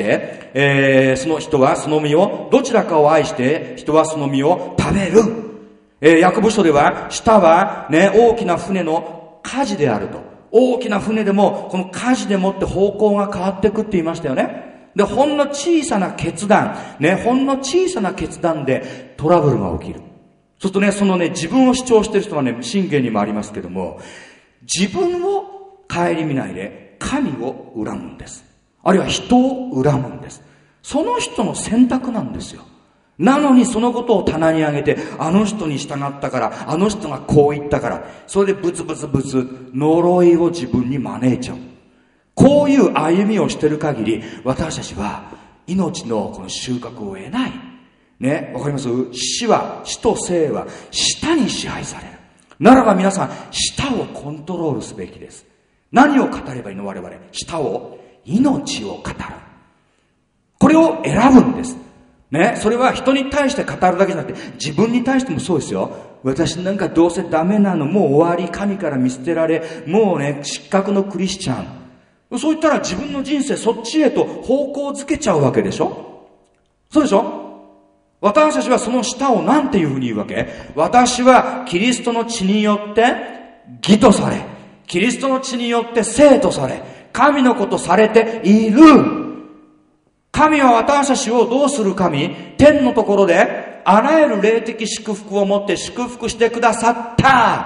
その人はその実を、どちらかを愛して人はその実を食べる。ヤコブ書では、舌はね、大きな船の舵であると。大きな船でも、この舵でもって方向が変わっていくって言いましたよね。で、ほんの小さな決断、ね、ほんの小さな決断でトラブルが起きる。そうするとね、そのね、自分を主張している人はね、信玄にもありますけども、自分を顧みないで神を恨むんです。あるいは人を恨むんです。その人の選択なんですよ。なのにそのことを棚に上げて、あの人に従ったから、あの人がこう言ったから、それでブツブツブツ呪いを自分に招いちゃう。こういう歩みをしている限り、私たちは命のこの収穫を得ない。ね、わかります？死と生は舌に支配される。ならば皆さん、舌をコントロールすべきです。何を語ればいいの？我々。舌を、命を語る。これを選ぶんです。ね、それは人に対して語るだけじゃなくて、自分に対してもそうですよ。私なんかどうせダメなの、もう終わり、神から見捨てられ、もうね、失格のクリスチャン。そう言ったら自分の人生そっちへと方向づけちゃうわけでしょ？そうでしょ？私たちはその舌をなんていうふうに言うわけ？私はキリストの血によって義とされ、キリストの血によって生とされ、神の子とされている。神は私たちをどうする神？天のところであらゆる霊的祝福をもって祝福してくださった。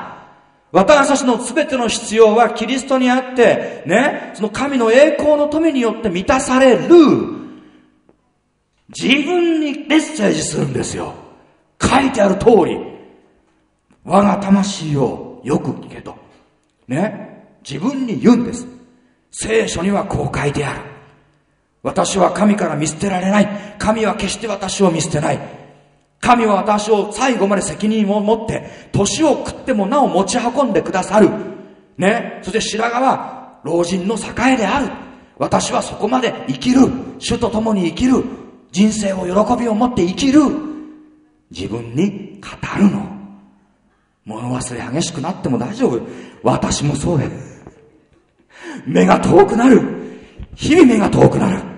私たちのすべての必要はキリストにあって、ね、その神の栄光の富によって満たされる。自分にメッセージするんですよ。書いてある通り。我が魂をよく聞けと。ね、自分に言うんです。聖書にはこう書いてある。私は神から見捨てられない。神は決して私を見捨てない。神は私を最後まで責任を持って、年を食ってもなお持ち運んでくださる。ね。そして白髪は老人の栄である。私はそこまで生きる。主と共に生きる。人生を喜びを持って生きる。自分に語るの。物忘れ激しくなっても大丈夫。私もそうです。目が遠くなる。日々目が遠くなる。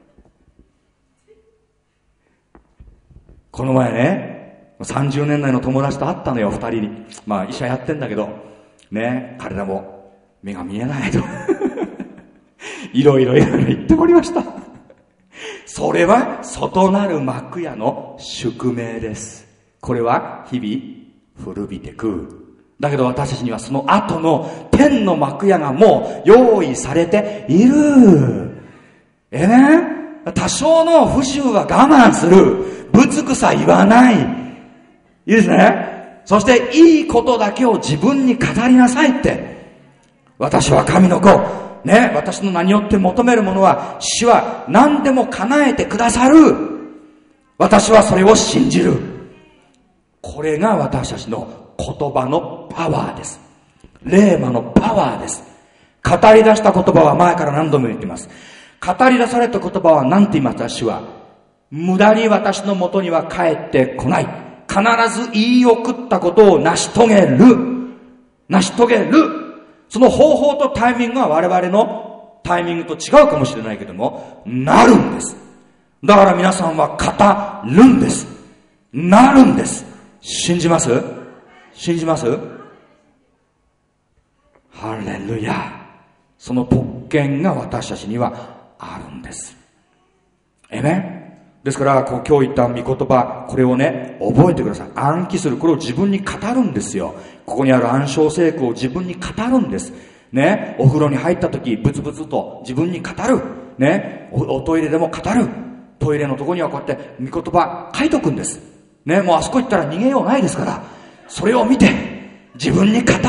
この前ね、30年来の友達と会ったのよ、2人に。まあ医者やってんだけど、ね、彼らも目が見えないと。いろいろ言っておりました。それは外なる幕屋の宿命です。これは日々古びてく。だけど私たちにはその後の天の幕屋がもう用意されている。多少の不自由は我慢する。ぶつくさ言わない。いいですね。そしていいことだけを自分に語りなさいって。私は神の子。ね、私の名によって求めるものは、主は何でも叶えてくださる。私はそれを信じる。これが私たちの言葉のパワーです。霊魔のパワーです。語り出した言葉は前から何度も言っています。語り出された言葉は何て言いますか？主は無駄に私のもとには帰ってこない。必必ず言い送ったことを成し遂げる。その方法とタイミングは我々のタイミングと違うかもしれないけども、なるんです。だから皆さんは語るんです。なるんです。信じます？ハレルヤ。その特権が私たちにはあるんです。ですから今日言った御言葉、これをね、覚えてください。暗記する。これを自分に語るんですよ。ここにある暗唱聖句を自分に語るんです。ね。お風呂に入った時、ブツブツと自分に語る。ね。おトイレでも語る。トイレのとこにはこうやって御言葉書いとくんです。ね。もうあそこ行ったら逃げようないですから。それを見て、自分に語る。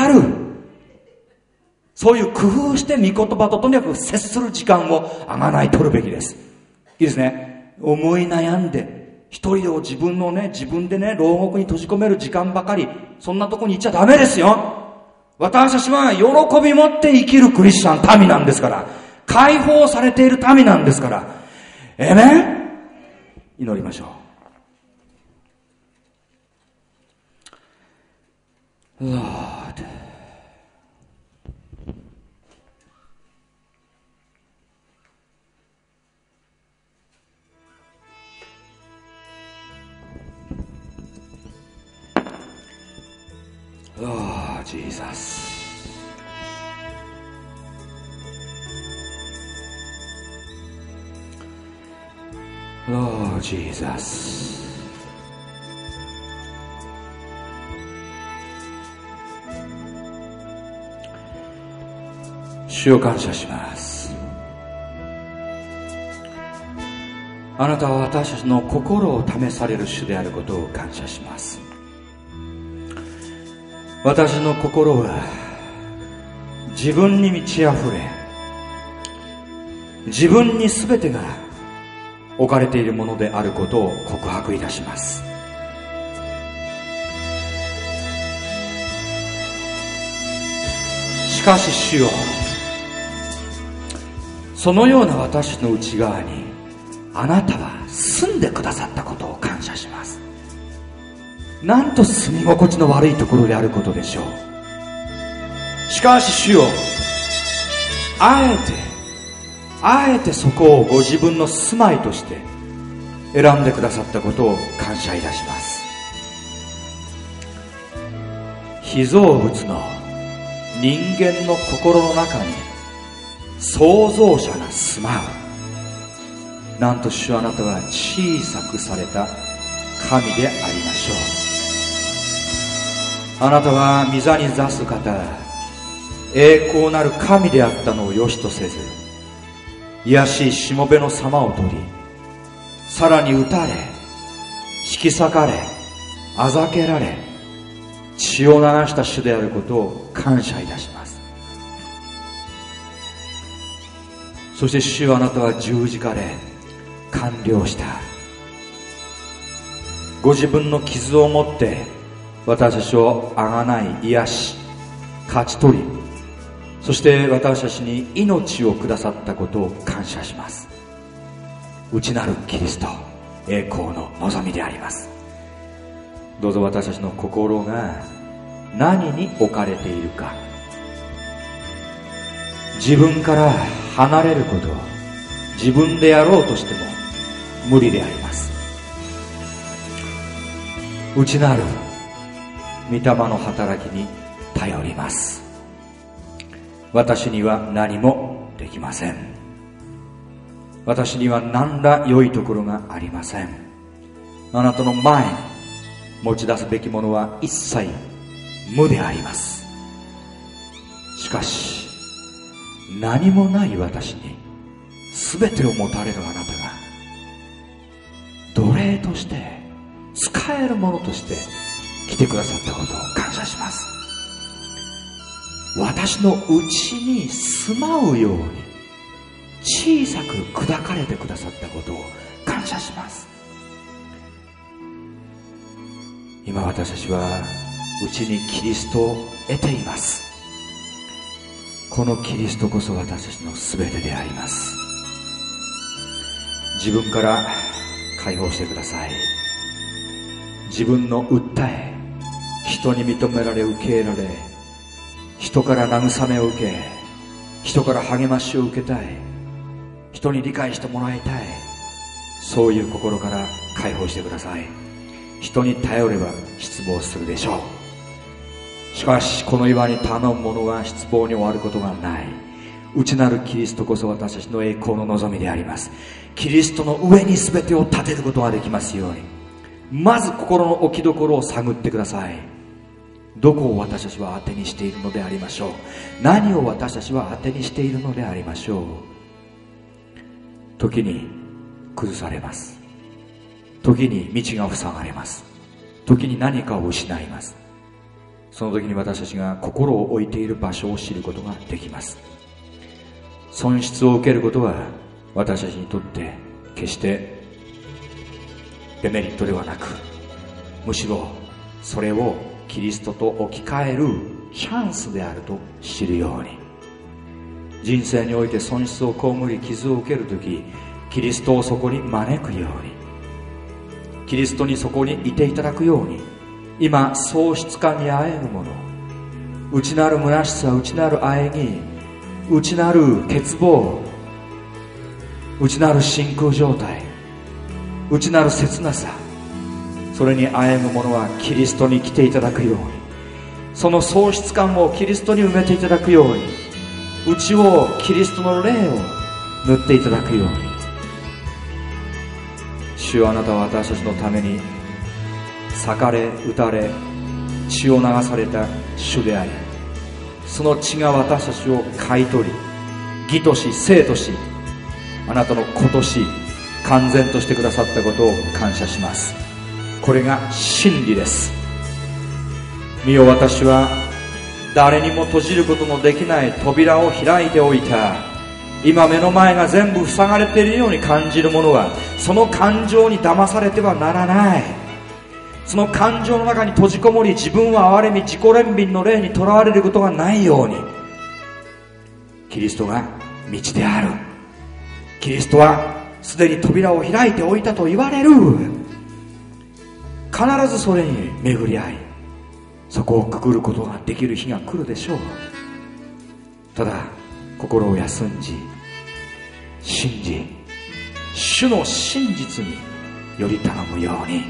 そういう工夫して御言葉ととにかく接する時間を贖い取るべきです。いいですね。思い悩んで、一人を自分でね、牢獄に閉じ込める時間ばかり、そんなとこに行っちゃダメですよ。私たちは喜び持って生きるクリスチャン、民なんですから。解放されている民なんですから。祈りましょう。Lord。Lord Jesus. Lord Jesus. 主を感謝します。あなたは私たちの心を試される主であることを感謝します。私の心は自分に満ち溢れ、自分に全てが置かれているものであることを告白いたします。しかし主よ、そのような私の内側にあなたは住んでくださったことを感謝します。なんと住み心地の悪いところであることでしょう。しかし主よ、あえてそこをご自分の住まいとして選んでくださったことを感謝いたします。被造物の人間の心の中に創造者が住まう。なんと主あなたは小さくされた神でありましょう。あなたは御座に座す方、栄光なる神であったのを良しとせず、卑しいしもべの様を取り、さらに打たれ、引き裂かれ、あざけられ、血を流した主であることを感謝いたします。そして主はあなたは十字架で完了した。ご自分の傷を持って私たちをあがない、癒し、勝ち取り、そして私たちに命をくださったことを感謝します。内なるキリスト、栄光の望みであります。どうぞ私たちの心が何に置かれているか、自分から離れること、自分でやろうとしても無理であります。内なる御霊の働きに頼ります。私には何もできません。私には何ら良いところがありません。あなたの前に持ち出すべきものは一切無であります。しかし何もない私に全てを持たれるあなたが奴隷として使えるものとして来てくださったことを感謝します。私の内に住まうように小さく砕かれてくださったことを感謝します。今私たちは内にキリストを得ています。このキリストこそ私たちの全てであります。自分から解放してください。 自分の訴え、人に認められ受け入れられ、人から慰めを受け、人から励ましを受けたい、人に理解してもらいたい、そういう心から解放してください。人に頼れば失望するでしょう。しかしこの岩に頼む者は失望に終わることがない。内なるキリストこそ私たちの栄光の望みであります。キリストの上に全てを立てることができますように、まず心の置きどころを探ってください。どこを私たちは当てにしているのでありましょう。何を私たちは当てにしているのでありましょう。時に崩されます。時に道が塞がれます。時に何かを失います。その時に私たちが心を置いている場所を知ることができます。損失を受けることは私たちにとって決してデメリットではなく、むしろそれをキリストと置き換えるチャンスであると知るように、人生において損失を被り傷を受けるとき、キリストをそこに招くように、キリストにそこにいていただくように、今喪失感にあえぐもの、内なる虚しさ、内なるあえぎ、内なる欠乏、内なる真空状態、内なる切なさ、それにあえぐものはキリストに来ていただくように、その喪失感をキリストに埋めていただくように、内をキリストの霊を塗っていただくように。主よ、あなたは私たちのために裂かれ打たれ血を流された主であり、その血が私たちを買い取り、義とし聖とし、あなたの子とし完全としてくださったことを感謝します。これが真理です。見よ、私は誰にも閉じることのできない扉を開いておいた。今目の前が全部塞がれているように感じる者は、その感情に騙されてはならない。その感情の中に閉じこもり、自分は哀れみ自己憐憫の霊にとらわれることがないように、キリストが道である。キリストはすでに扉を開いておいたと言われる。必ずそれに巡り合い、そこをくぐることができる日が来るでしょう。ただ心を休んじ、信じ、主の真実により頼むように、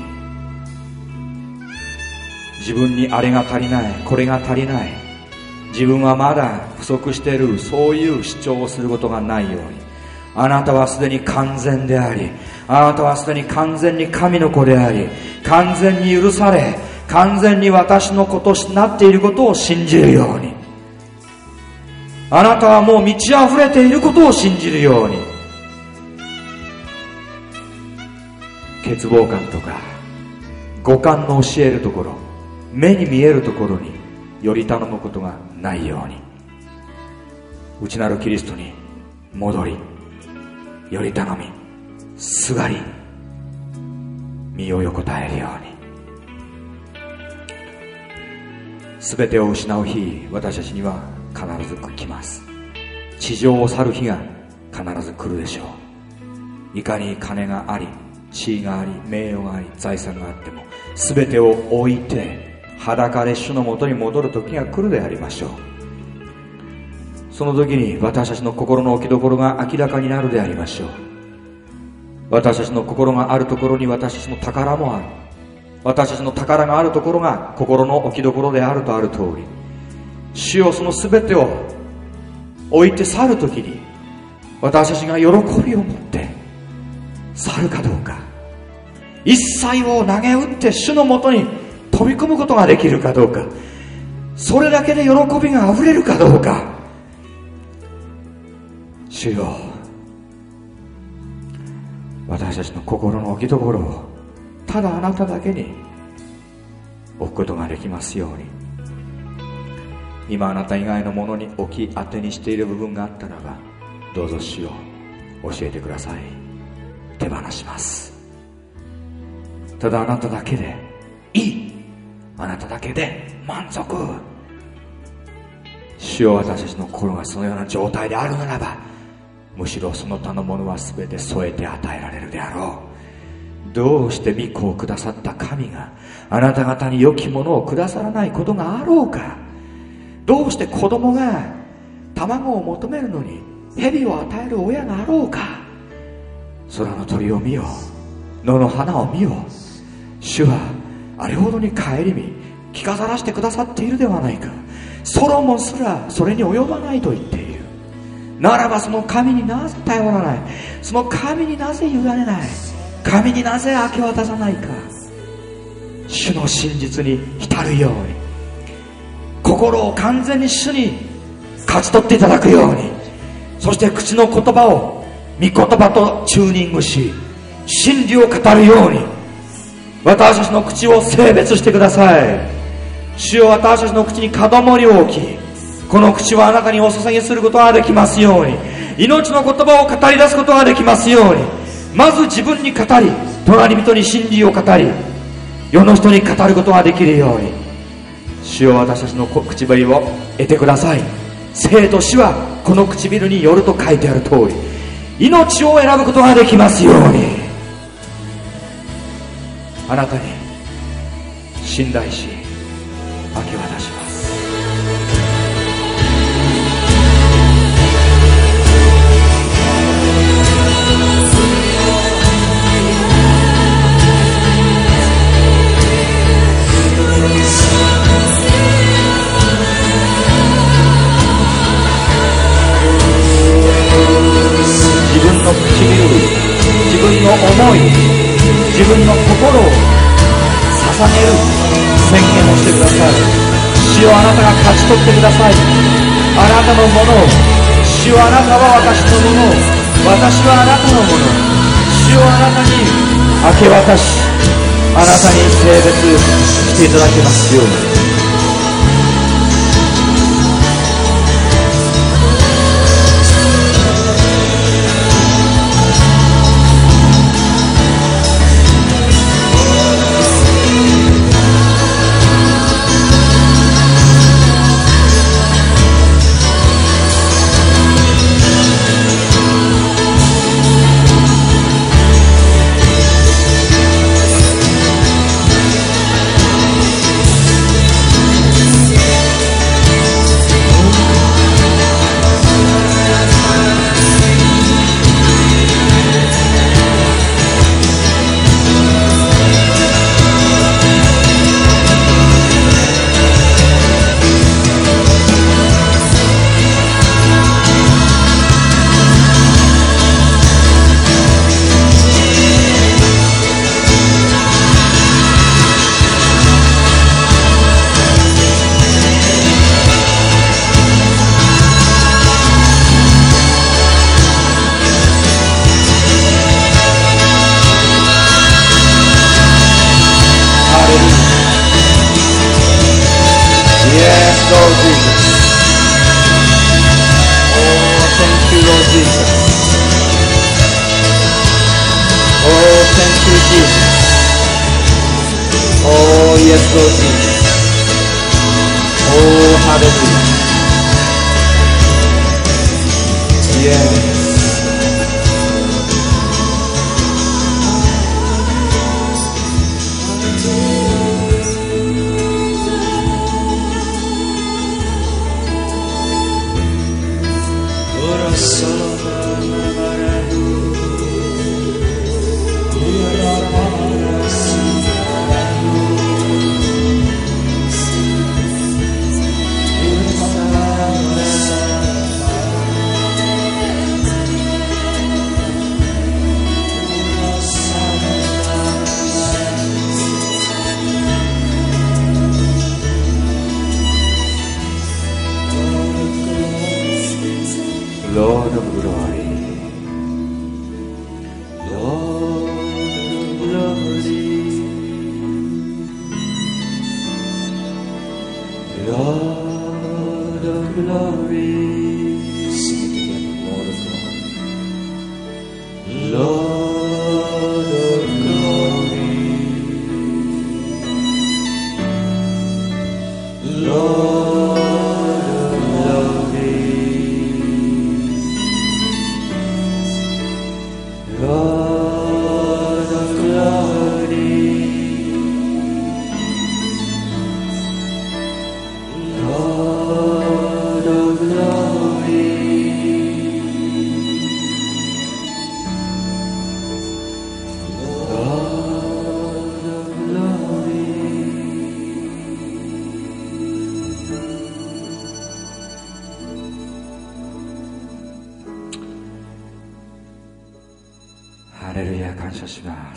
自分にあれが足りない、これが足りない、自分はまだ不足している、そういう主張をすることがないように、あなたはすでに完全であり、あなたはすでに完全に神の子であり、完全に許され、完全に私の子となっていることを信じるように、あなたはもう満ち溢れていることを信じるように、欠乏感とか五感の教えるところ、目に見えるところにより頼むことがないように、内なるキリストに戻り、より頼み、すがり、身を横たえるように。すべてを失う日、私たちには必ず来ます。地上を去る日が必ず来るでしょう。いかに金があり、地位があり、名誉があり、財産があっても、すべてを置いて裸で主のもとに戻る時が来るでありましょう。その時に私たちの心の置きどころが明らかになるでありましょう。私たちの心があるところに私たちの宝もある。私たちの宝があるところが心の置きどころであるとある通り、主よ、その全てを置いて去るときに、私たちが喜びを持って去るかどうか、一切を投げ打って主のもとに飛び込むことができるかどうか、それだけで喜びがあふれるかどうか。主よ、私たちの心の置きどころをただあなただけに置くことができますように。今あなた以外のものに置き当てにしている部分があったならば、どうぞ主よ、教えてください。手放します。ただあなただけでいい、あなただけで満足。主よ、私たちの心がそのような状態であるならば、むしろその他のものは全て添えて与えられるであろう。 どうして御子をくださった神があなた方に良きものをくださらないことがあろうか。どうして子供が卵を求めるのに蛇を与える親があろうか。空の鳥を見よ、野の花を見よ。主はあれほどに顧み着飾らしてくださっているではないか。ソロモンすらそれに及ばないと言っている。ならばその神になぜ頼らない。その神になぜ委ねない。神になぜ明け渡さないか。主の真実に浸るように、心を完全に主に勝ち取っていただくように、そして口の言葉を御言葉とチューニングし、真理を語るように私たちの口を性別してください。主よ、私たちの口に門守を置き、この口はあなたにお捧げすることができますように、命の言葉を語り出すことができますように、まず自分に語り、隣人に真理を語り、世の人に語ることができるように、主よ、私たちの唇を得てください。生と死はこの唇によると書いてある通り、命を選ぶことができますように、あなたに信頼し明け渡します。自分の唇、自分の思い、自分の心を捧げる宣言をしてください。主よ、あなたが勝ち取ってください。あなたのものを。主よ、あなたは私のものを。私はあなたのもの。主よ、あなたに明け渡し、あなたに性別していただけますように。 Lord of glory. します。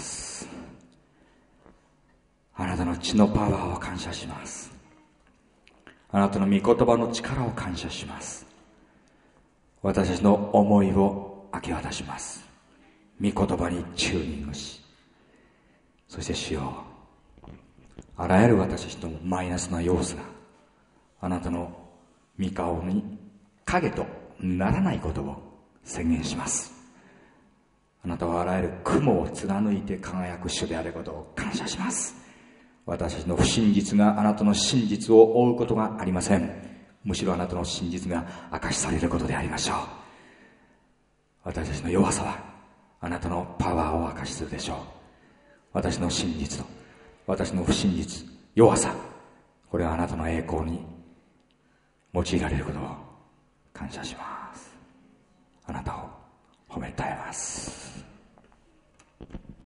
あなたの血のパワーを感謝します。あなたの御言葉の力を感謝します。私たちの思いを明け渡します。御言葉にチューニングし、そして主よ、あらゆる私たちのマイナスな要素があなたの御顔に影とならないことを宣言します。あなたはあらゆる雲を貫いて輝く主であることを感謝します。私たちの不真実があなたの真実を追うことがありません。むしろあなたの真実が明かしされることでありましょう。私たちの弱さはあなたのパワーを明かしするでしょう。私の真実と私の不真実、弱さ、これはあなたの栄光に用いられることを感謝します。あなたを褒めたえます。